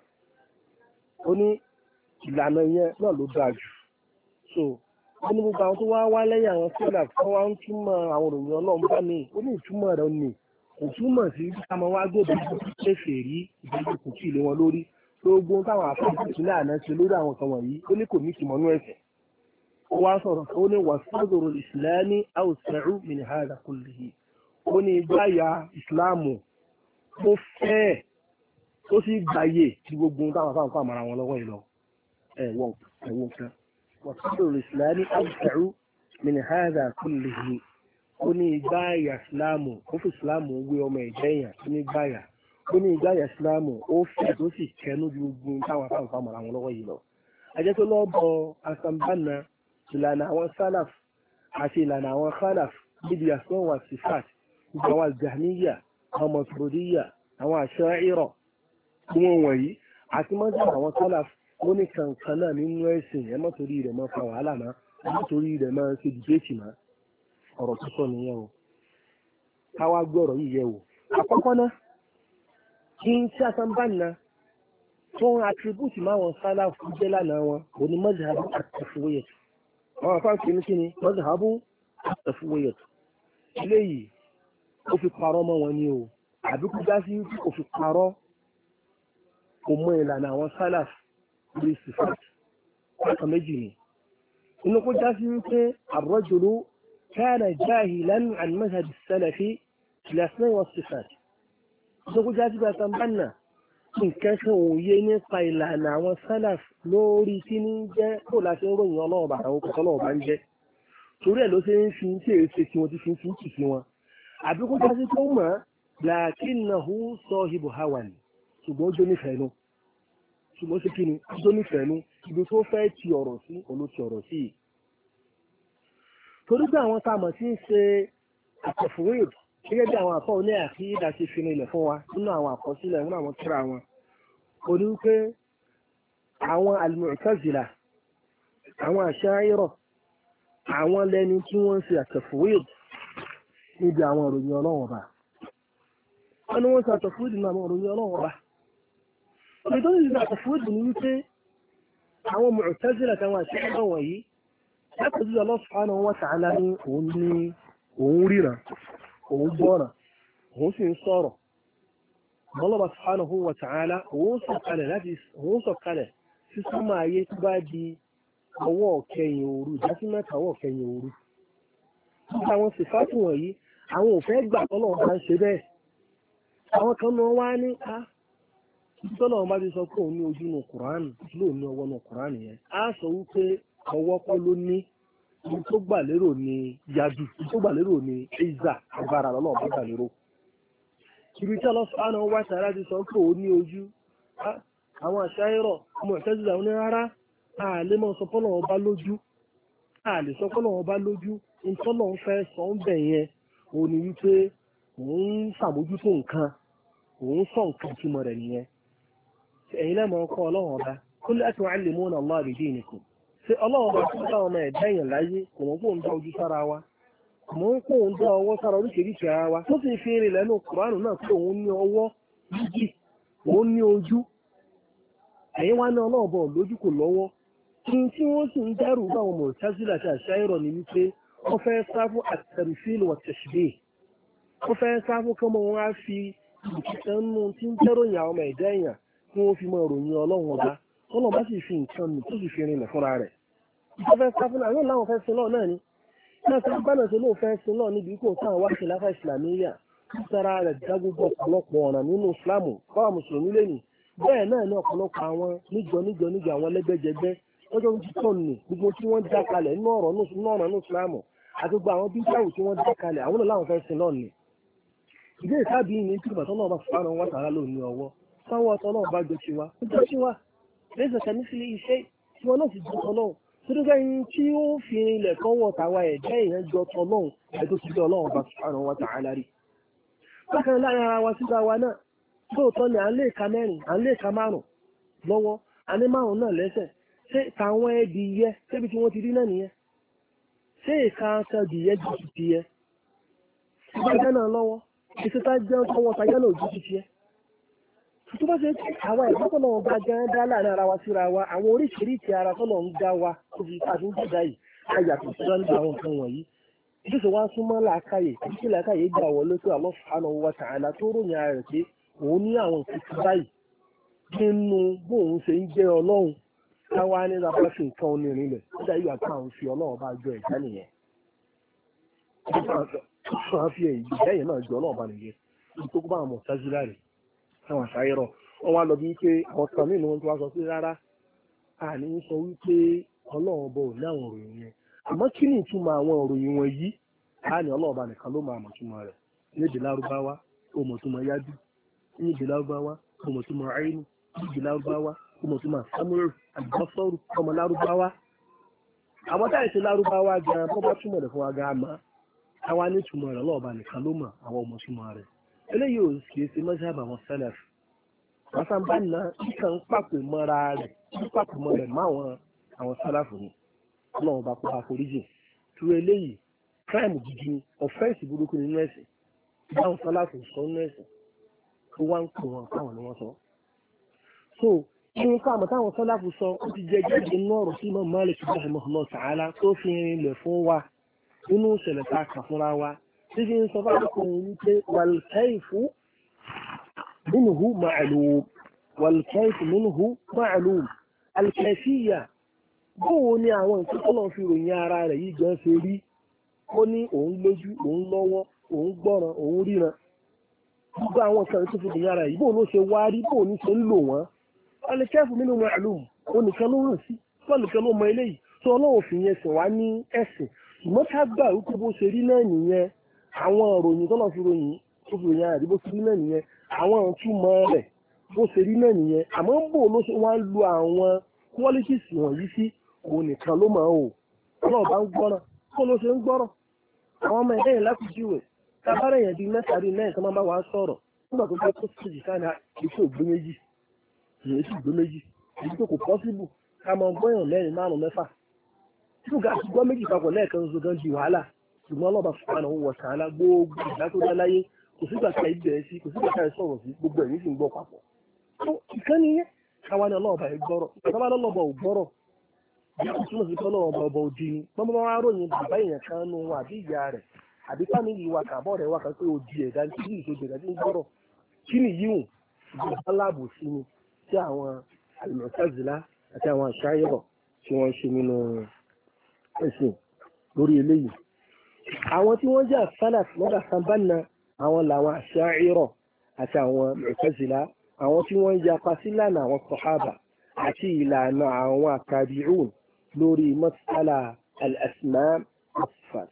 ó ní ìlànà yẹn náà ló dáa jù. so ó ní gbogbo àwọn tó wá lẹ́yìn àwọn sálàfù tó wá ń túmọ̀ àwọn ròyìn ọlọ́run bá ní ó ní ìtumọ̀ rẹ̀ ní òtúmọ̀ sí ká máa wá gbé ìdájọ́ pé fèrí ìdájọ́ kò tí ì lé wọn lórí gbogbo táwọn àfáàfin ìpínlẹ̀ àná ṣe lórí àwọn kan wọ̀nyí ó ní kò ní ìtìmọ̀nú ẹ̀sẹ̀. ó wá sọ̀rọ̀ ó ní wàsádòrò ìsìlámì àwòsàrù min hādhā kullihi ó ní ìgbáyà ìsìláàmù ó fẹ́ ó sì gbàyè tí gbogbo táwọn àfáàfin àmàrà wọn lọ́wọ́ ìlọ ẹ̀wọ̀n kan wàsádòrò ìsìlámì àwòsàrù min hādhā kullihi ó ní ìgbáyà ìsìláàmù ó fi ìsìláàmù wé ọmọ ìjẹ́yàn ó ní ìgbáyà ó ní ìgbáyà ìsìláàmù ó fẹ́ tó sì kẹnu ju gbogbo táwọn afáǹfà mọ̀ra wọn lọ́wọ́ yìí lọ. ajẹ́ tó lọ́bọ̀ asambana ìlànà àwọn sálàf àti ìlànà àwọn khalaf níbi àsán wa sifat gbogbo àwọn àgbàníyà àwọn mọ̀tòròdíyà àwọn àṣàírà wọn wọ̀nyí àti mọ́jà àwọn sálàf ó ní kankan náà nínú ẹ̀sìn ẹ̀ mọ́tòrí rẹ̀ mọ́ fa wàhálà má mọ́tòrí rẹ̀ mọ́ ṣe dìbẹ́tì má ọ̀rọ̀ tó sọ nìyẹn o káwá gbọ́rọ̀ yìí yẹ o àkọ́kọ́ náà kí n tí a san bá nà tó ń attribute máa wọn sálà fún jẹ́ lánàá wọn ò ní mazhabu at-tafwiyatu àwọn afá kì ní kí ni mazhabu at-tafwiyatu eléyìí ó fi parọ́ mọ́ wọn ní o àbí kú dá sí kò fi parọ́ kò mọ ìlànà àwọn sálà lórí sifat ọkàn méjì ni inú kó dá sí wípé ar-rajulu kana jahilan an mazhab as-salafi fil asma' was-sifat ìṣòkú jáde bá san bá nà nǹkan kan òye nípa ìlànà àwọn sálàf lórí kí ní jẹ́ kó láti ń ròyìn ọlọ́ọ̀bà àwọn kọ̀ọ̀kan náà bá ń jẹ́ torí ẹ̀ ló ṣe ń fi tí èsì tí wọ́n ti fi ń tì sí wọn àbí kó jáde tó mọ̀ làákínnahu sahibu hawan ṣùgbọ́n ó jó nífẹ̀ẹ́ nu ṣùgbọ́n ó ṣe kí ni ó jó nífẹ̀ẹ́ nu ibi tó fẹ́ ti ọ̀rọ̀ sí olóti ọ̀rọ̀ sí yìí torí pé àwọn tá a mọ̀ sí ń ṣe àtẹ̀fúwéèdù gẹ́gẹ́ bí àwọn àkọ́ ní àkíyídà ti fi nílẹ̀ fún wa nínú àwọn àkọsílẹ̀ nínú àwọn tírà wọn ó ní wípé àwọn al-Mu'tazila àwọn Asha'ira àwọn lẹ́ni tí wọ́n ń ṣe at-tafwid níbi àwọn ìròyìn Ọlọ́run Ọba wọ́n ní wọ́n ṣe at-tafwid nínú àwọn ìròyìn Ọlọ́run Ọba ìtò ní ìṣe at-tafwid ní wípé àwọn Mu'tazila àtàwọn Asha'ira wọ̀nyí látọ̀jú Allah subhanahu wa ta'ala ní òun ríran òun gbọ́nà òun sì ń sọ̀rọ̀ Allah subhanahu wa ta'ala òun sọ̀kalẹ̀ sí súnmọ́ ayé tó bá di ọwọ́ kẹyìn òru ìdásí mẹ́ta ọwọ́ kẹyìn òru nípa àwọn sìfáàtì wọ̀nyí àwọn òfẹ́ gbà tọ́lọ̀ bá ń ṣe bẹ́ẹ̀ àwọn kan náà wá ní ká tọ́lọ̀ bá ti sọ pé òun ní ojú nù Kùránì lóò ní ọwọ́ nù Kùránì yẹn á sọ wípé ọwọ́ kọ́ ló ní ohun tó gbà lérò ní yadu ohun tó gbà lérò ní ẹ̀zà agbára lọ́nà ọ̀bá gbà lérò. ibi tí Allah subhanahu wa ta'ala ti sọ pé ó ní ojú àwọn Asha'ira ọmọ Mu'tazila ní rárá a lè mọ́ sọ pọ́nà ọba lójú a lè sọ pọ́nà ọba lójú ìtọ́nà ń fẹ́ sọ ń bẹ̀ yẹn ó ní wípé òun ṣàmójútó nǹkan òun sọ nǹkan túmọ̀ rẹ̀ nìyẹn. ẹ̀yin lẹ́mọ̀ ọkọ̀ ọlọ́run ọba qul atu'allimuna Allaha bidinikum ṣe ọlọ́run bá tún dá ọmọ ẹ̀dá èèyàn láyé kò mọ̀ pé òun dá ojú sára wa kò mọ̀ pé òun dá ọwọ́ sára oríṣiríṣi ara wa tó sì fi rìn lẹ́nu Kùránù náà pé òun ní ọwọ́ méjì òun ní ojú ẹ̀yin wá ní ọlọ́run bọ̀ lójú kò lọ́wọ́ kí n tí wọ́n sì ń dẹ́rù bá àwọn Mu'tazila àti Asha'ira ni wípé wọ́n fẹ́ sá fún at-tamthil wa at-tashbih wọ́n fẹ́ sá fún kọ́mọ wọn á fi ìkìtàn nù tí ń jẹ́ròyìn àwọn ọmọ ẹ̀dá èèyàn kí wọ́n fi mọ ìròyìn ọlọ́run ọba ọlọ́run bá sì fi nǹkan nù tó sì fi rinlẹ̀ fúnra rẹ̀ ìfẹ́ sáfún àwọn láwọn fẹ́ sin lọ́ọ̀ náà ni náà sọ bánà sí lóò fẹ́ sin lọ́ọ̀ níbi kò táwọn wá sí láfà ìsìlámíyà sára rẹ̀ dágúgbọ̀ ọ̀pọ̀lọpọ̀ ọ̀nà nínú ìsìlámù báwa mùsùlùmí lẹ́nu bẹ́ẹ̀ náà ní ọ̀pọ̀lọpọ̀ àwọn níjọ àwọn lẹ́gbẹ́jẹgbẹ́ lọ́jọ́ ti tọ̀ nù gbogbo tí wọ́n dá kalẹ̀ nínú ọ̀rọ̀ nínú ìsìlámù àti gbogbo àwọn bíjáwù tí wọ́n dá kalẹ̀ àwọn náà láwọn fẹ́ sin lọ́ọ̀ ni ìdí ìsáàbí ní tí ìbàtọ́ náà bá fara wọn tààrà lò ní ọwọ́ sáwọ́ ọ̀tọ̀ náà bá jọ sí wa ó jọ sí wa lẹ́sẹ̀ tẹ̀mí sí iṣẹ́ tí wọ́n náà sì jọ tọ́lọ́hùn tó dé ẹni tí ó fi ilẹ̀ kọ́wọ́ tàwa ẹ̀jẹ̀ èèyàn jọ tọ́lọ́hùn ẹ̀ tó ti jọ ọlọ́run bá fara wọn tààrà rí bákan láàrin ara wa síra wa náà lóòótọ́ ni à ń lè ka mẹ́rin à ń lè ka márùn lọ́wọ́ a ní márùn náà lẹ́sẹ̀ ṣé tàwọn ẹdìyẹ débi tí wọ́n ti rí náà nìyẹn ṣé ìka ṣàdìyẹ ju ti tiẹ̀ ìgbàjẹ́ náà lọ́wọ́ ìṣẹ́ta jẹ́ ọwọ́ tajá náà ju ti tiẹ̀ tó bá ṣe àwọn ìgbàkọ̀ náà bá jẹ́ dá láàrin ara wa síra wa àwọn oríṣiríṣi ara tó náà ń dá wa tó fi ká fi ń jẹ́dá yìí ayàtọ̀ sí lọ́nà àwọn nǹkan wọ̀nyí ìdíṣe wá súnmọ́ làákàyè ìdíṣe làákàyè gbà wọlé tó Allah subhanahu wa ta'ala tó ròyìn ara rẹ̀ pé òun ní àwọn nǹkan báyìí nínú bóun ṣe ń jẹ́ ọlọ́run káwá ní lábá fi nǹkan onírin lẹ̀ ó dá ìgbà kan fi ọlọ́run bá jọ ẹ̀dá nìyẹn wọ́n fi ìgbẹ́ yẹn náà jọ ọlọ́run bá nìyẹn tó kó bá àwọn mọ̀tájúlá rẹ̀ àwọn àṣàyẹ̀rọ̀ wọ́n wá lọ bí pé àwọn kan nínú wọn tó wá sọ pé rárá àní ń sọ wípé ọlọ́run bọ̀ ní àwọn òròyìn yẹn àmọ́ kí ni ìtumọ̀ àwọn òròyìn wọn yìí á ní ọlọ́run bá nìkan ló máa mọ̀ túmọ̀ rẹ̀ ní èdè lárúbáwá ó mọ̀ túmọ̀ yájú ní èdè lárúbáwá ó mọ̀ túmọ̀ àínú ní èdè lárúbáwá ó mọ̀ túmọ̀ sámúrò àdìbọ́sọ́rù ọmọ lárúbáwá àwọn táyì ṣe lárúbáwá gan bó bá túmọ̀ rẹ̀ fún wa gan àmọ́ àwa ní túmọ̀ rẹ̀ ọlọ́run bá nìkan ló mọ̀ àwọn ọmọ túmọ̀ rẹ̀ eléyìí ò sì ṣe mọ́ṣáàbà wọn sẹ́lẹ̀f wàsánbánà kíkan pàpè mọ́ra rẹ̀ pàpè mọ́ rẹ̀ máwọn àwọn sálàfù ni ọlọ́run bá kó bá foríjì tú eléyìí crime gidi ni offense burúkú nínú ẹ̀sìn báwọn sálàfù sọ nínú ẹ̀sìn tó wá ń pè wọn káwọn ni wọ́n sọ. so irun káàmù táwọn sálàfù sọ ó ti jẹ́ jáde nínú ọ̀rọ̀ sí Imam Malik rahimahullah ta'ala tó fi rinlẹ̀ fún wa nínú ìṣẹ̀lẹ̀ tá a kà fúnra wa tí fi ń sọ fún akọ̀kùnrin wípé wal-kayfu minhu ma'lum wal-kayfu minhu ma'lum al-kayfiyya bóò ni àwọn nǹkan tó lọ fi ròyìn ara rẹ̀ yìí gan ṣe rí ó ní òun lójú òun lọ́wọ́ òun gbọ́ràn òun ríran gbogbo àwọn nǹkan tó fi ròyìn ara yìí bóò ló ṣe wá rí bóò ní ṣe ń lò wọ́n al-kayfu minhu ma'lum òun nìkan ló hàn sí wọ́n nìkan ló mọ eléyìí tó ọlọ́run fi yẹn sìn wá ní ẹ̀sìn ṣùgbọ́n ká gbà wípé bó ṣe rí náà nìyẹn àwọn ìròyìn tó lọ fi ròyìn tó fi ròyìn ara rẹ̀ bó ṣe rí náà nìyẹn àwọn ìtumọ̀ rẹ̀ bó ṣe rí náà nìyẹn àmọ́ bò ló ṣe wá ń lo àwọn qualities wọ̀nyí sí òun nìkan ló máa ò ọlọ́run bá ń gbọ́ràn kó ló ṣe ń gbọ́ràn àwọn ọmọ ẹ̀dá yẹn lápìjúwe tábàárẹ̀ yẹn di mẹ́ta rí náà tó máa bá wa sọ̀rọ̀ nígbà tó bá tó sèjì sáà èso ògbé méjì èso ògbé méjì èyí tó kò pọ́síbù ká máa gbọ́yàn mẹ́rin márùn mẹ́fà tí ó ga gbọ́ méjì papọ̀ lẹ́ẹ̀kan ṣoṣo gan di wàhálà ṣùgbọ́n ọlọ́ba subhanahu wa ta'ala gbogbo ìgbà tó dá láyé kò sígbà ká ibẹ̀ sí kò sígbà ká sọ̀rọ̀ sí gbogbo ẹ̀mí sì ń gbọ́ papọ̀ ìkànnì yẹn káwa ni ọlọ́ọ̀bà ẹ̀ gbọ́rọ̀ ìjọba ọlọ́ọ̀bà ò gbọ́rọ̀ yàtọ̀ túmọ̀ sí pọ́lọ́ ọba òdì ni wọ́n bá wá ròyìn bàbá èèyàn kan nù wọn àbí ìyá rẹ̀ àbí fámìlì wa kàbọ̀ rẹ̀ wà kan pé òdì ẹ̀dá ní kí ìṣòdì ẹ̀dá tí ń gbọ́rọ̀ kí ni yíwùn ìjọba aláàbò sí ni tí àwọn al-Mu'tazila àti àwọn àṣàyẹ̀rọ̀ tí wọ́n ṣe nínú ẹ̀sìn lórí eléyìí àwọn tí wọ́n jẹ́ salaf lọ́dà sanbanna àwọn làwọn àṣàyẹ̀rọ̀ àti àwọn Mu'tazila àwọn tí wọ́n yapa sílànà àwọn sàhábà àti ìlànà àwọn àkàbíùn lórí mas'ala al-asma' was-sifat.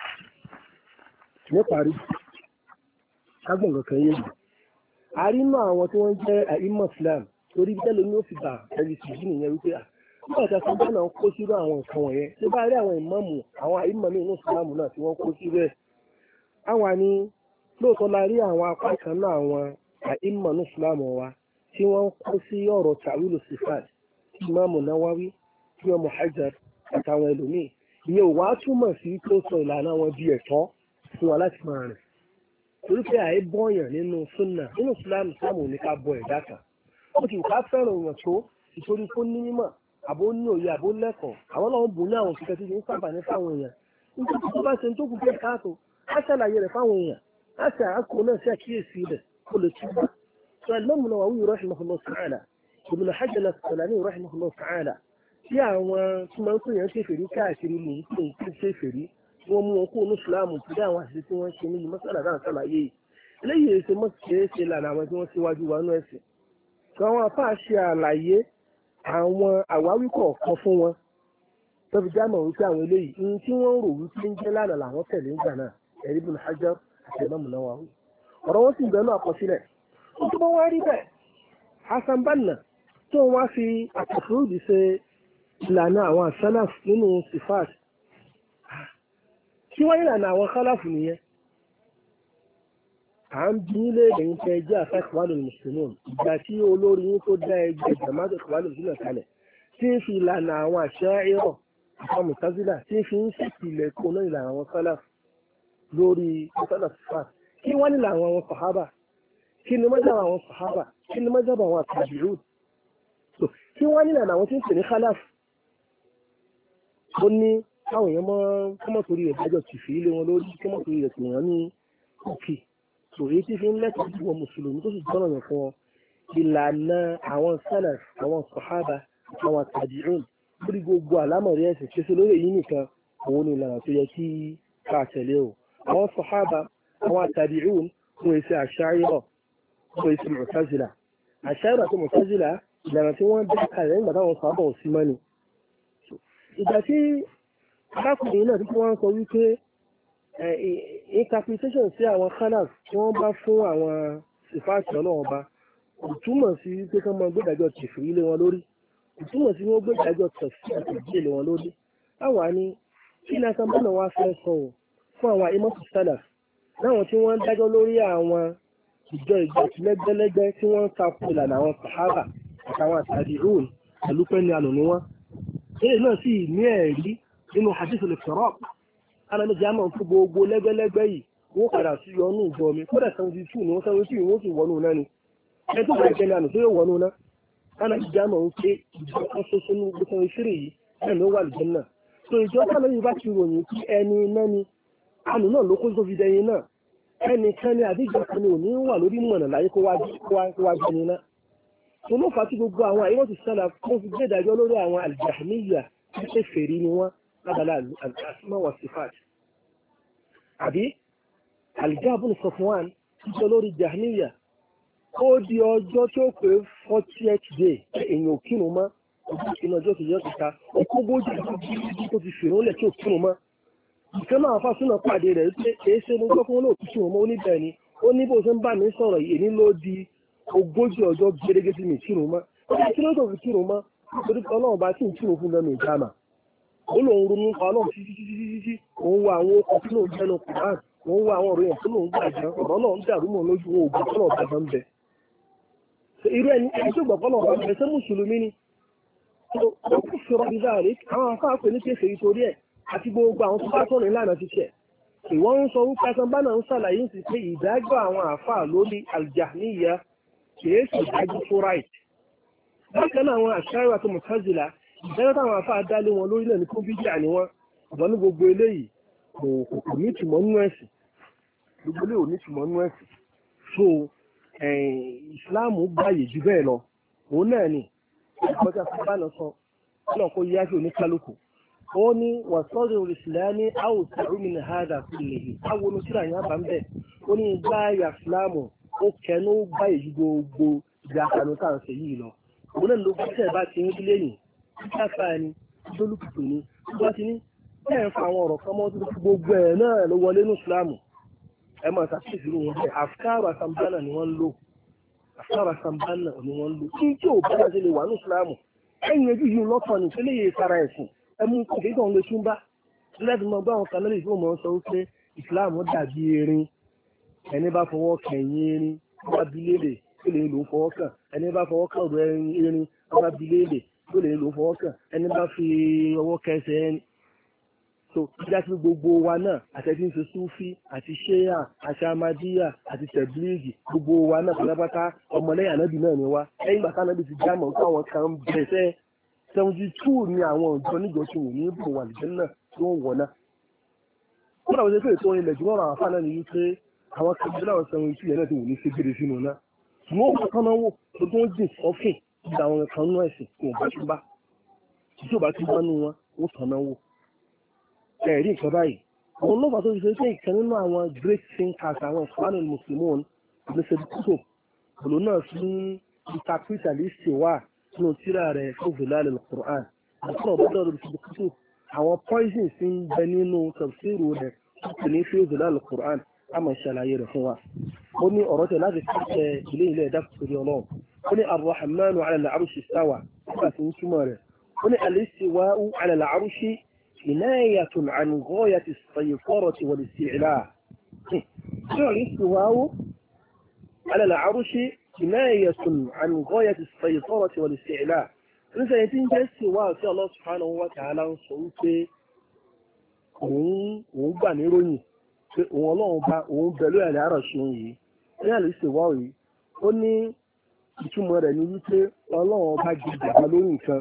Níparí, agbọ̀n kankan yé mi. A rí inú àwọn tí wọ́n jẹ́ àìmọ̀ Islam torí bí tẹ́lẹ̀ ní ó fi bà ẹ̀rí sí yìí nìyẹn wípé nígbà tí a sọ bọ́ọ̀nà kó sírò àwọn nǹkan wọ̀nyẹn tó bá rí àwọn ìmáàmù àwọn àìmọ̀ ní inú Islam náà tí wọ́n kó síbẹ̀. Àwọn àní lóòótọ́ la rí àwọn apá kan náà àwọn àìmọ̀ ní Islam wa tí wọ́n kó sí ọ̀rọ̀ ta'wilu sifat tí Imam Nawawi tí wọ́n Hajar àtàwọn ẹlòmíì ìyẹn ò wá túmọ̀ sí tó sọ ìlànà wọn di ẹ̀tọ́ fún wa láti máa rìn torí pé àìbọ̀yàn nínú súnà nínú Ìsìlámù ní ká bọ ẹ̀dá kan ó ti ká fẹ́ràn èèyàn tó ìtorí kó ní mímọ̀ àbó ní òye àbó lẹ́kọ̀ọ́ àwọn náà ń bù ní àwọn kìkẹ́ tí ń sábà ní fáwọn èèyàn nítorí tó bá ṣe ń tó kù bẹ́ẹ̀ káàtó á ṣàlàyé rẹ̀ fáwọn èèyàn á ṣe àákò náà sí àkíyèsí rẹ̀ kó lè túbọ̀ sọ Imam Nawawi rahimahullah ta'ala Ibn Hajar al-Asqalani rahimahullah ta'ala tí àwọn tí wọ́n ń pè yẹn ṣèfèrí káàkiri lè ń pè ń ṣèfèrí wọ́n mú wọn kó ní ìsìláàmù tí dá àwọn àṣìṣe tí wọ́n ṣe níbi mọ́sálà dáhùn sàlàyé yìí eléyìí èsè mọ́sálà lànà àwọn tí wọ́n síwájú wa nú ẹ̀sìn tí àwọn afá ṣe àlàyé àwọn àwáwí kọ̀ọ̀kan fún wọn tó fi jámọ̀ wípé àwọn eléyìí ní tí wọ́n rò wípé ń jẹ́ lánàá làwọn tẹ̀lé ń gbà náà ẹ̀rí Ibn Hajar àti Imam Nawawi ọ̀rọ̀ wọn sì bẹ̀rù àkọsílẹ̀ ó tó bá wá rí bẹ́ẹ̀ Hasan Banna tó wá fi àtàkùrúdì ṣe ìlànà àwọn àṣálàf nínú sifat kí wọ́n ìlànà àwọn kálàfù nìyẹn à ń bí nílé ẹ̀yìn tẹ́ jẹ́ àfẹ́ Ikhwanul Muslimun ìgbà tí olórí yín tó dá ẹgbẹ́ Jama'at Ikhwanul Muslimin kalẹ̀ tí ń fi ìlànà àwọn Asha'ira àwọn Mu'tazila tí ń fi ń ṣèpìlẹ̀ kó náà ìlànà àwọn Salaf lórí Salaf fat kí wọ́n nílò àwọn sàhábà kí ni mọ́jábà àwọn sàhábà kí ni mọ́jábà àwọn tabi'un kí wọ́n nílò àwọn tí ń pè ní khalaf ó ní káwọn èèyàn mọ́ torí rẹ̀ dájọ́ ti fi ilé wọn lórí kí wọ́n torí rẹ̀ pè wọ́n ní òkè so èyí tí fi ń lẹ́tọ̀ọ́ sí wọn mùsùlùmí tó sì jọ́nà yẹn fún wọn ìlànà àwọn salaf àwọn sàhábà àwọn tabi'un lórí gbogbo àlámọ̀rí ẹ̀sìn kéṣe lórí èyí nìkan òun ni ìlànà tó yẹ kí ká tẹ̀lé o àwọn sàhábà àwọn tabi'un fún èsì Asha'ira fún èsì Mu'tazila Asha'ira àti Mu'tazila ìlànà tí wọ́n dá kalẹ̀ nígbà táwọn sàhábà ò sí mọ́ni ìgbà tí arákùnrin náà tí wọ́n sọ wípé interpretation sí àwọn khalaf tí wọ́n bá fún àwọn sífáàtì ọlọ́wọ́n bá kò túmọ̀ sí pé kí wọ́n máa gbẹ́dàjọ́ tìfìrí lé wọn lórí kò túmọ̀ sí wọ́n gbẹ́dàjọ́ tẹ̀sí àti ìdílé lé wọn lórí láwa ni kí ní asambánà wa fẹ́ sọ fún àwọn imọ́tò salaf láwọn tí wọ́n dájọ́ lórí àwọn ìjọ lẹ́gbẹ́lẹ́gbẹ́ tí wọ́n takò ìlànà àwọn sàhábà àtàwọn àtàdìrún pẹ̀lú pẹ́ni àlò ní wọn. èyí náà sì ní ẹ̀rí nínú hadith al-iftiraq alámẹ́jì àmọ́ fún gbogbo lẹ́gbẹ́lẹ́gbẹ́ yìí wọ́n padà sí yọnú ìjọ mi kódà 72 ni wọ́n 72 wọ́n sì wọnú náà ni ẹni tó bá jẹ́ ní àná tó yóò wọnú náà alámẹ́jì àmọ́ ń pé ìjọ kan ṣoṣo ní gbogbo 73 yìí náà ló wà lìjẹ́ náà so ìjọ táwọn yìí bá ti ròyìn kí ẹni náà ni àánú náà ló kó tó fi dẹyin náà ẹnìkan ni àbíjọ kan ni ò ní wà lórí mọ̀nà láyé kó wá jẹ́ ni náà so ló fà á tí gbogbo àwọn àyíwọ́n ti sálà fún fi gbé ìdájọ́ lórí àwọn al-Jahmiyya tí ṣe fèrí ni wọ́n lábàlá al-asma wa sifat àbí al-Jahmu bin Safwan títọ́ lórí Jahmiyya ó di ọjọ́ tí ó pé 40th day èèyàn ò kírun mọ́ ọdún ìkíni ọjọ́ kìí ọjọ́ kìta ọkọ̀gbójì tó ti fèrè ó lẹ̀ tí ò kírun mọ́ ìfẹ́ máa fà sínú pàdé rẹ̀ pé èé ṣe mo gbọ́ fún wọn lóòtú sí wọn mọ́ oníbẹ̀ ni ó ní bó ṣe ń bá mi sọ̀rọ̀ yìí èní ló di 40 ọjọ́ gẹ́gẹ́ tí mi kírun mọ́ ó ní kí ló tó fi kírun mọ́ nítorí pé ọlọ́run bá tí ń kírun fún lẹ́nu ìjàmà ó lòun ronú nípa ọlọ́run títí òun wo àwọn ọkọ̀ tí lòun jẹ́nu Quran òun wo àwọn ọ̀rọ̀ yẹn tó lòun gbàjẹ́ ọ̀rọ̀ náà ń dàrú mọ́ lójú wọn ògbà tọ́lọ̀ bàbá ń bẹ irú ẹni tó gbà fọ́lọ̀ bàbá ń bẹ ṣé mùsùlùmí ni ó kú sọ̀rọ̀ bí láàrin àwọn afáà pè ní kéfèé nítorí ẹ̀ àti gbogbo àwọn tó bá tọ̀nà ìlànà ti ṣẹ̀ ìwọ́n ń sọ wípé asambánà ń ṣàlàyé sí pé ìdájọ́ àwọn àfáà lórí al-Jahmiyya kìí ṣe ìdájọ́ tó right bákan náà àwọn Asha'ira àti Mu'tazila ìdájọ́ táwọn àfáà dálé wọn lórí náà ní kó bídíà ni wọ́n ṣùgbọ́n ní gbogbo eléyìí kò ní ìtumọ̀ nínú ẹ̀sìn gbogbo eléyìí ò ní ìtumọ̀ nínú ẹ̀sìn so Islam gbàyè jù bẹ́ẹ̀ lọ òun náà ni ìgbọ́jà asambánà sọ náà kó yá sí oníkálukú ó ní wàsọ́rọ̀ ìsìlámi áwùsàrù min hádà kullihi àwọn onítìrà yẹn bá ń bẹ̀ ó ní gbáyà ìsìlámù ó kẹnu báyìí gbogbo ìjàkanu tá à ń ṣe yìí lọ òun náà ló gbọ́sẹ̀ bá ti ń rí lẹ́yìn ìjáfà ni lólùkùtù ni wọ́n ti ní bẹ́ẹ̀ ń fa àwọn ọ̀rọ̀ kan mọ́ tó gbogbo ẹ̀ náà ló wọlé ní ìsìlámù ẹ máa ṣàkíyèsí irú wọn bẹ́ẹ̀ afkar asambana ni wọ́n ń lò afkar asambana ni wọ́n ń lò kí tí ò bá ṣe lè wà ní ìsìlámù ẹ̀yìn ojú yìí lọ́tọ̀ ní ìpínlẹ̀ yìí sára ẹ̀sìn ẹmú kòkè tó ń lè tún bá lẹ́sìn mọ́ gbá àwọn kanẹ́lì tí wọ́n mọ̀ sọ wípé ìsìláàmù dàbí erin ẹni bá fọwọ́ kẹ̀yìn erin wọ́n bí léèrè tó lè lò ó fọwọ́ kàn ẹni bá fọwọ́ kàn ọ̀dọ̀ erin wọ́n bí léèrè tó lè lò ó fọwọ́ kàn ẹni bá fi ọwọ́ kẹsẹ̀ ẹni. so ìjà sí gbogbo wa náà àtẹ̀tí ń ṣe súfì àti ṣéyà àti amadíyà àti tẹ̀blíìgì gbogbo wa náà pátápátá ọmọlẹ́yìn ànábì náà ni wa lẹ́yìn gbàtà ànábì ti jámọ̀ pé àwọn kan bẹ̀rẹ̀ 72 ni àwọn ọ̀dọ́ níjọ tí wọ́n ní ibò wà lìjẹ́ náà tí wọ́n wọ̀ náà. ó dàbọ̀ pé ètò ilẹ̀ jùlọ àwọn afáàná ni wípé àwọn kejì láwọn 72 yẹn náà ti wò ní ṣégbére sínú náà. ṣùgbọ́n ó kàn náà wò tó tó ń jìn sọ́fìn ìdá àwọn kan nú ẹ̀sìn kò bá tún bá tí ò bá tún bá nú wọn ó kàn náà wò. ẹ̀rí nǹkan báyìí àwọn olóòfà tó ti ṣe pé ìkan nínú àwọn great thinkers àwọn Ikhwanul Muslimun ní sẹ́dúkútò òlò náà fún ìtàkùsàlìsì wà nínú tírà rẹ̀ fún Zilal al-Qur'an àti ọ̀bọ̀dọ̀ rẹ̀ fi kútù àwọn poison sí ń bẹ nínú tafsiru rẹ̀ tó ní fún Zilal al-Qur'an a máa ṣàlàyé rẹ̀ fún wa. ó ní ọ̀rọ̀ tẹ̀ láti kíkẹ́ ilé ilẹ̀ dákùsùrí ọlọ́run ó ní ar-Rahmanu 'ala al-'arshi istawa nígbà tí ń túmọ̀ rẹ̀ ó ní al-istiwa'u 'ala al-'arshi kinayatun 'an ghayati as-saytarati wal-isti'la'. al-istiwa'u على العرش كناية عن غاية السيطرة والاستعلاء nísẹ̀yìn tí ń jẹ́ sí wá sí Allah subhanahu wa ta'ala ń sọ wípé òun gbà ní ròyìn pé òun ọlọ́run bá òun bẹ̀lú ẹ̀rẹ̀ àrọ̀ ṣe yìí ní àlè sí wá yìí ó ní ìtumọ̀ rẹ̀ ní wípé ọlọ́run bá jẹ gàba lórí nǹkan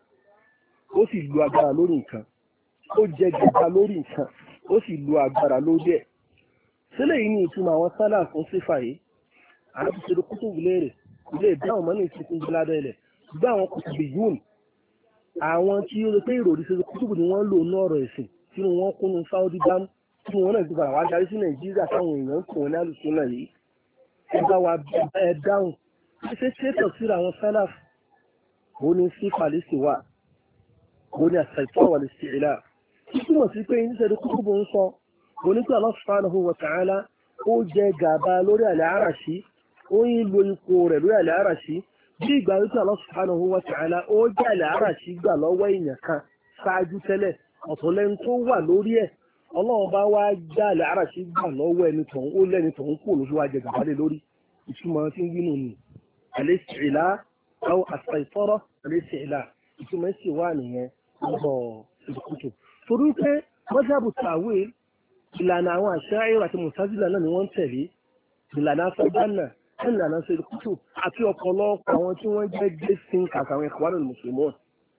ó sì lu agbára lórí nǹkan ó jẹ gàba lórí nǹkan ó sì lu agbára lórí ẹ̀ sílẹ̀ yìí ní ìtumọ̀ àwọn sálà fún sífà yìí àwọn ti ṣe kútù léèrè ilé ìdáhùn mọ́ ní ìsìnkú gbẹ́ládẹ́ ilẹ̀ gbé àwọn kùtùbì yún àwọn tí ó pé ìròrí ṣe kútùbù ni wọ́n lò ní ọ̀rọ̀ ẹ̀sìn tí wọ́n kúnnú Saudi dam tí wọ́n náà ti padà wá darí sí Nàìjíríà táwọn èèyàn kò ní àlùsùn náà yìí ẹ bá wa ẹ dáhùn ṣe ṣètò síra àwọn sálàf ó ní sí pàlísì wà ó ní àṣàìtọ́ wà lè ṣe ìlà tí túmọ̀ sí pé ní sẹ́dí kútùbù ń sọ ó ní pé Allah subhanahu wa ta'ala ó jẹ gàba lórí àlẹ́ àràṣí ó yín lo ipò rẹ̀ lórí àlẹ́ àràṣí bí ìgbà wípé Allah subhanahu wa ta'ala ó jẹ́ àlẹ́ àràṣí gbà lọ́wọ́ èèyàn kan ṣáájú tẹ́lẹ̀ ọ̀tọ̀ lẹ́ni tó wà lórí ẹ̀ ọlọ́run bá wá já àlẹ́ àràṣí gbà lọ́wọ́ ẹni tọ̀hún ó lẹ́ni tọ̀hún kò lóṣù wá jẹ gàba lé lórí ìtumọ̀ tí ń wínú ni al-isti'la aw as-saytara al-isti'la ìtumọ̀ sì wà nìyẹn lọ́dọ̀ ìdókòtò torí pé mọ́sáàbù tàwé ìlànà àwọn Asha'ira àti Mu'tazila náà ni wọ́n tẹ̀lé ìlànà afẹ́gbánà ìlànà ìdókòtò àti ọ̀pọ̀lọpọ̀ àwọn tí wọ́n jẹ́ gbèsìn kàkàwọn Ikhwanul Muslimun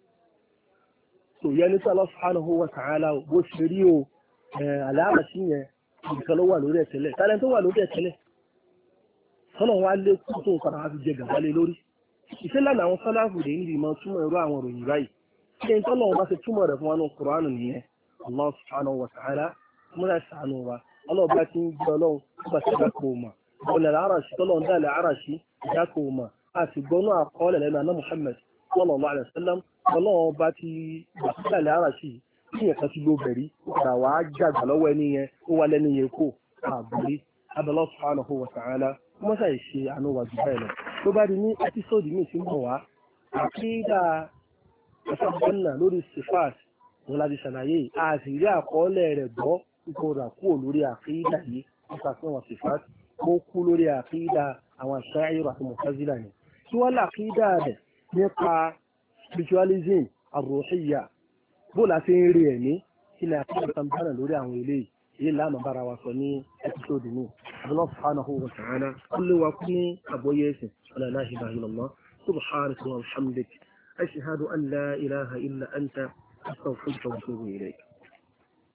tó yẹ ní Allah subhanahu wa ta'ala bó ṣe rí o àlàáfà sí yẹn ìdíkan ló wà lórí ẹ̀ tẹ́lẹ̀ tálẹ́ tó wà lórí ẹ̀ tẹ́lẹ̀ sọ́nà wa lé kú tó nǹkan àwọn fi jẹ gàba lé lórí ìṣẹ́ lánàá àwọn sálàfù rẹ̀ níbi ìmọ̀ túmọ̀ ẹ̀rọ àwọn òròyìn báyìí ṣe ń tọ́lọ̀ wọn bá ṣe túmọ̀ rẹ̀ fún wa ní Kùránù nìyẹn Allah subhanahu wa ta'ala múra ṣàánú wa ọlọ́run bá ti ń gbé ọlọ́run tó bá ṣe dákò mà ọ̀nà àràṣì tọ́lọ́run dá àràṣì dákò mà a sì gbọ́nú àkọọ́lẹ̀ lẹ́nu àná Muhammad sallallahu alaihi wasallam ọlọ́run bá ti gbà sí àràṣì ní ẹ̀ka ti ló bẹ̀rí padà wàá jàgbà lọ́wọ́ ẹni yẹn ó wà lẹ́ni yẹn kó àbúrí Allah subhanahu wa ta'ala wọ́n ṣàì ṣe àánú wa jù bẹ́ẹ̀ lọ tó bá di ní ẹ́písọ́ọ̀dù míì tí ń bọ̀ wá àkídà ìfọ̀gbọ́nà lórí sifat wọn láti ṣàlàyé àṣírí àkọọ́lẹ̀ rẹ̀ gbọ́ ipò rà kúrò lórí àkídà yìí nípa fún àwọn sifat ó kú lórí àkídà àwọn Asha'ira àti Mu'tazila ni tí wọ́n làkídà rẹ̀ nípa spiritualism ar-ruhiyya bó láti ń rí ẹ̀mí ilẹ̀ àkídà kan bánà lórí àwọn eléyìí èyí láàmú bára wa sọ ní ẹ́písọ́ọ̀dù míì Allah subhanahu wa ta'ala kullu wa kuni aboyesin ala la ilaha illallah subhanaka wa bihamdik ashhadu an la ilaha illa anta astaghfiruka wa atubu ilayk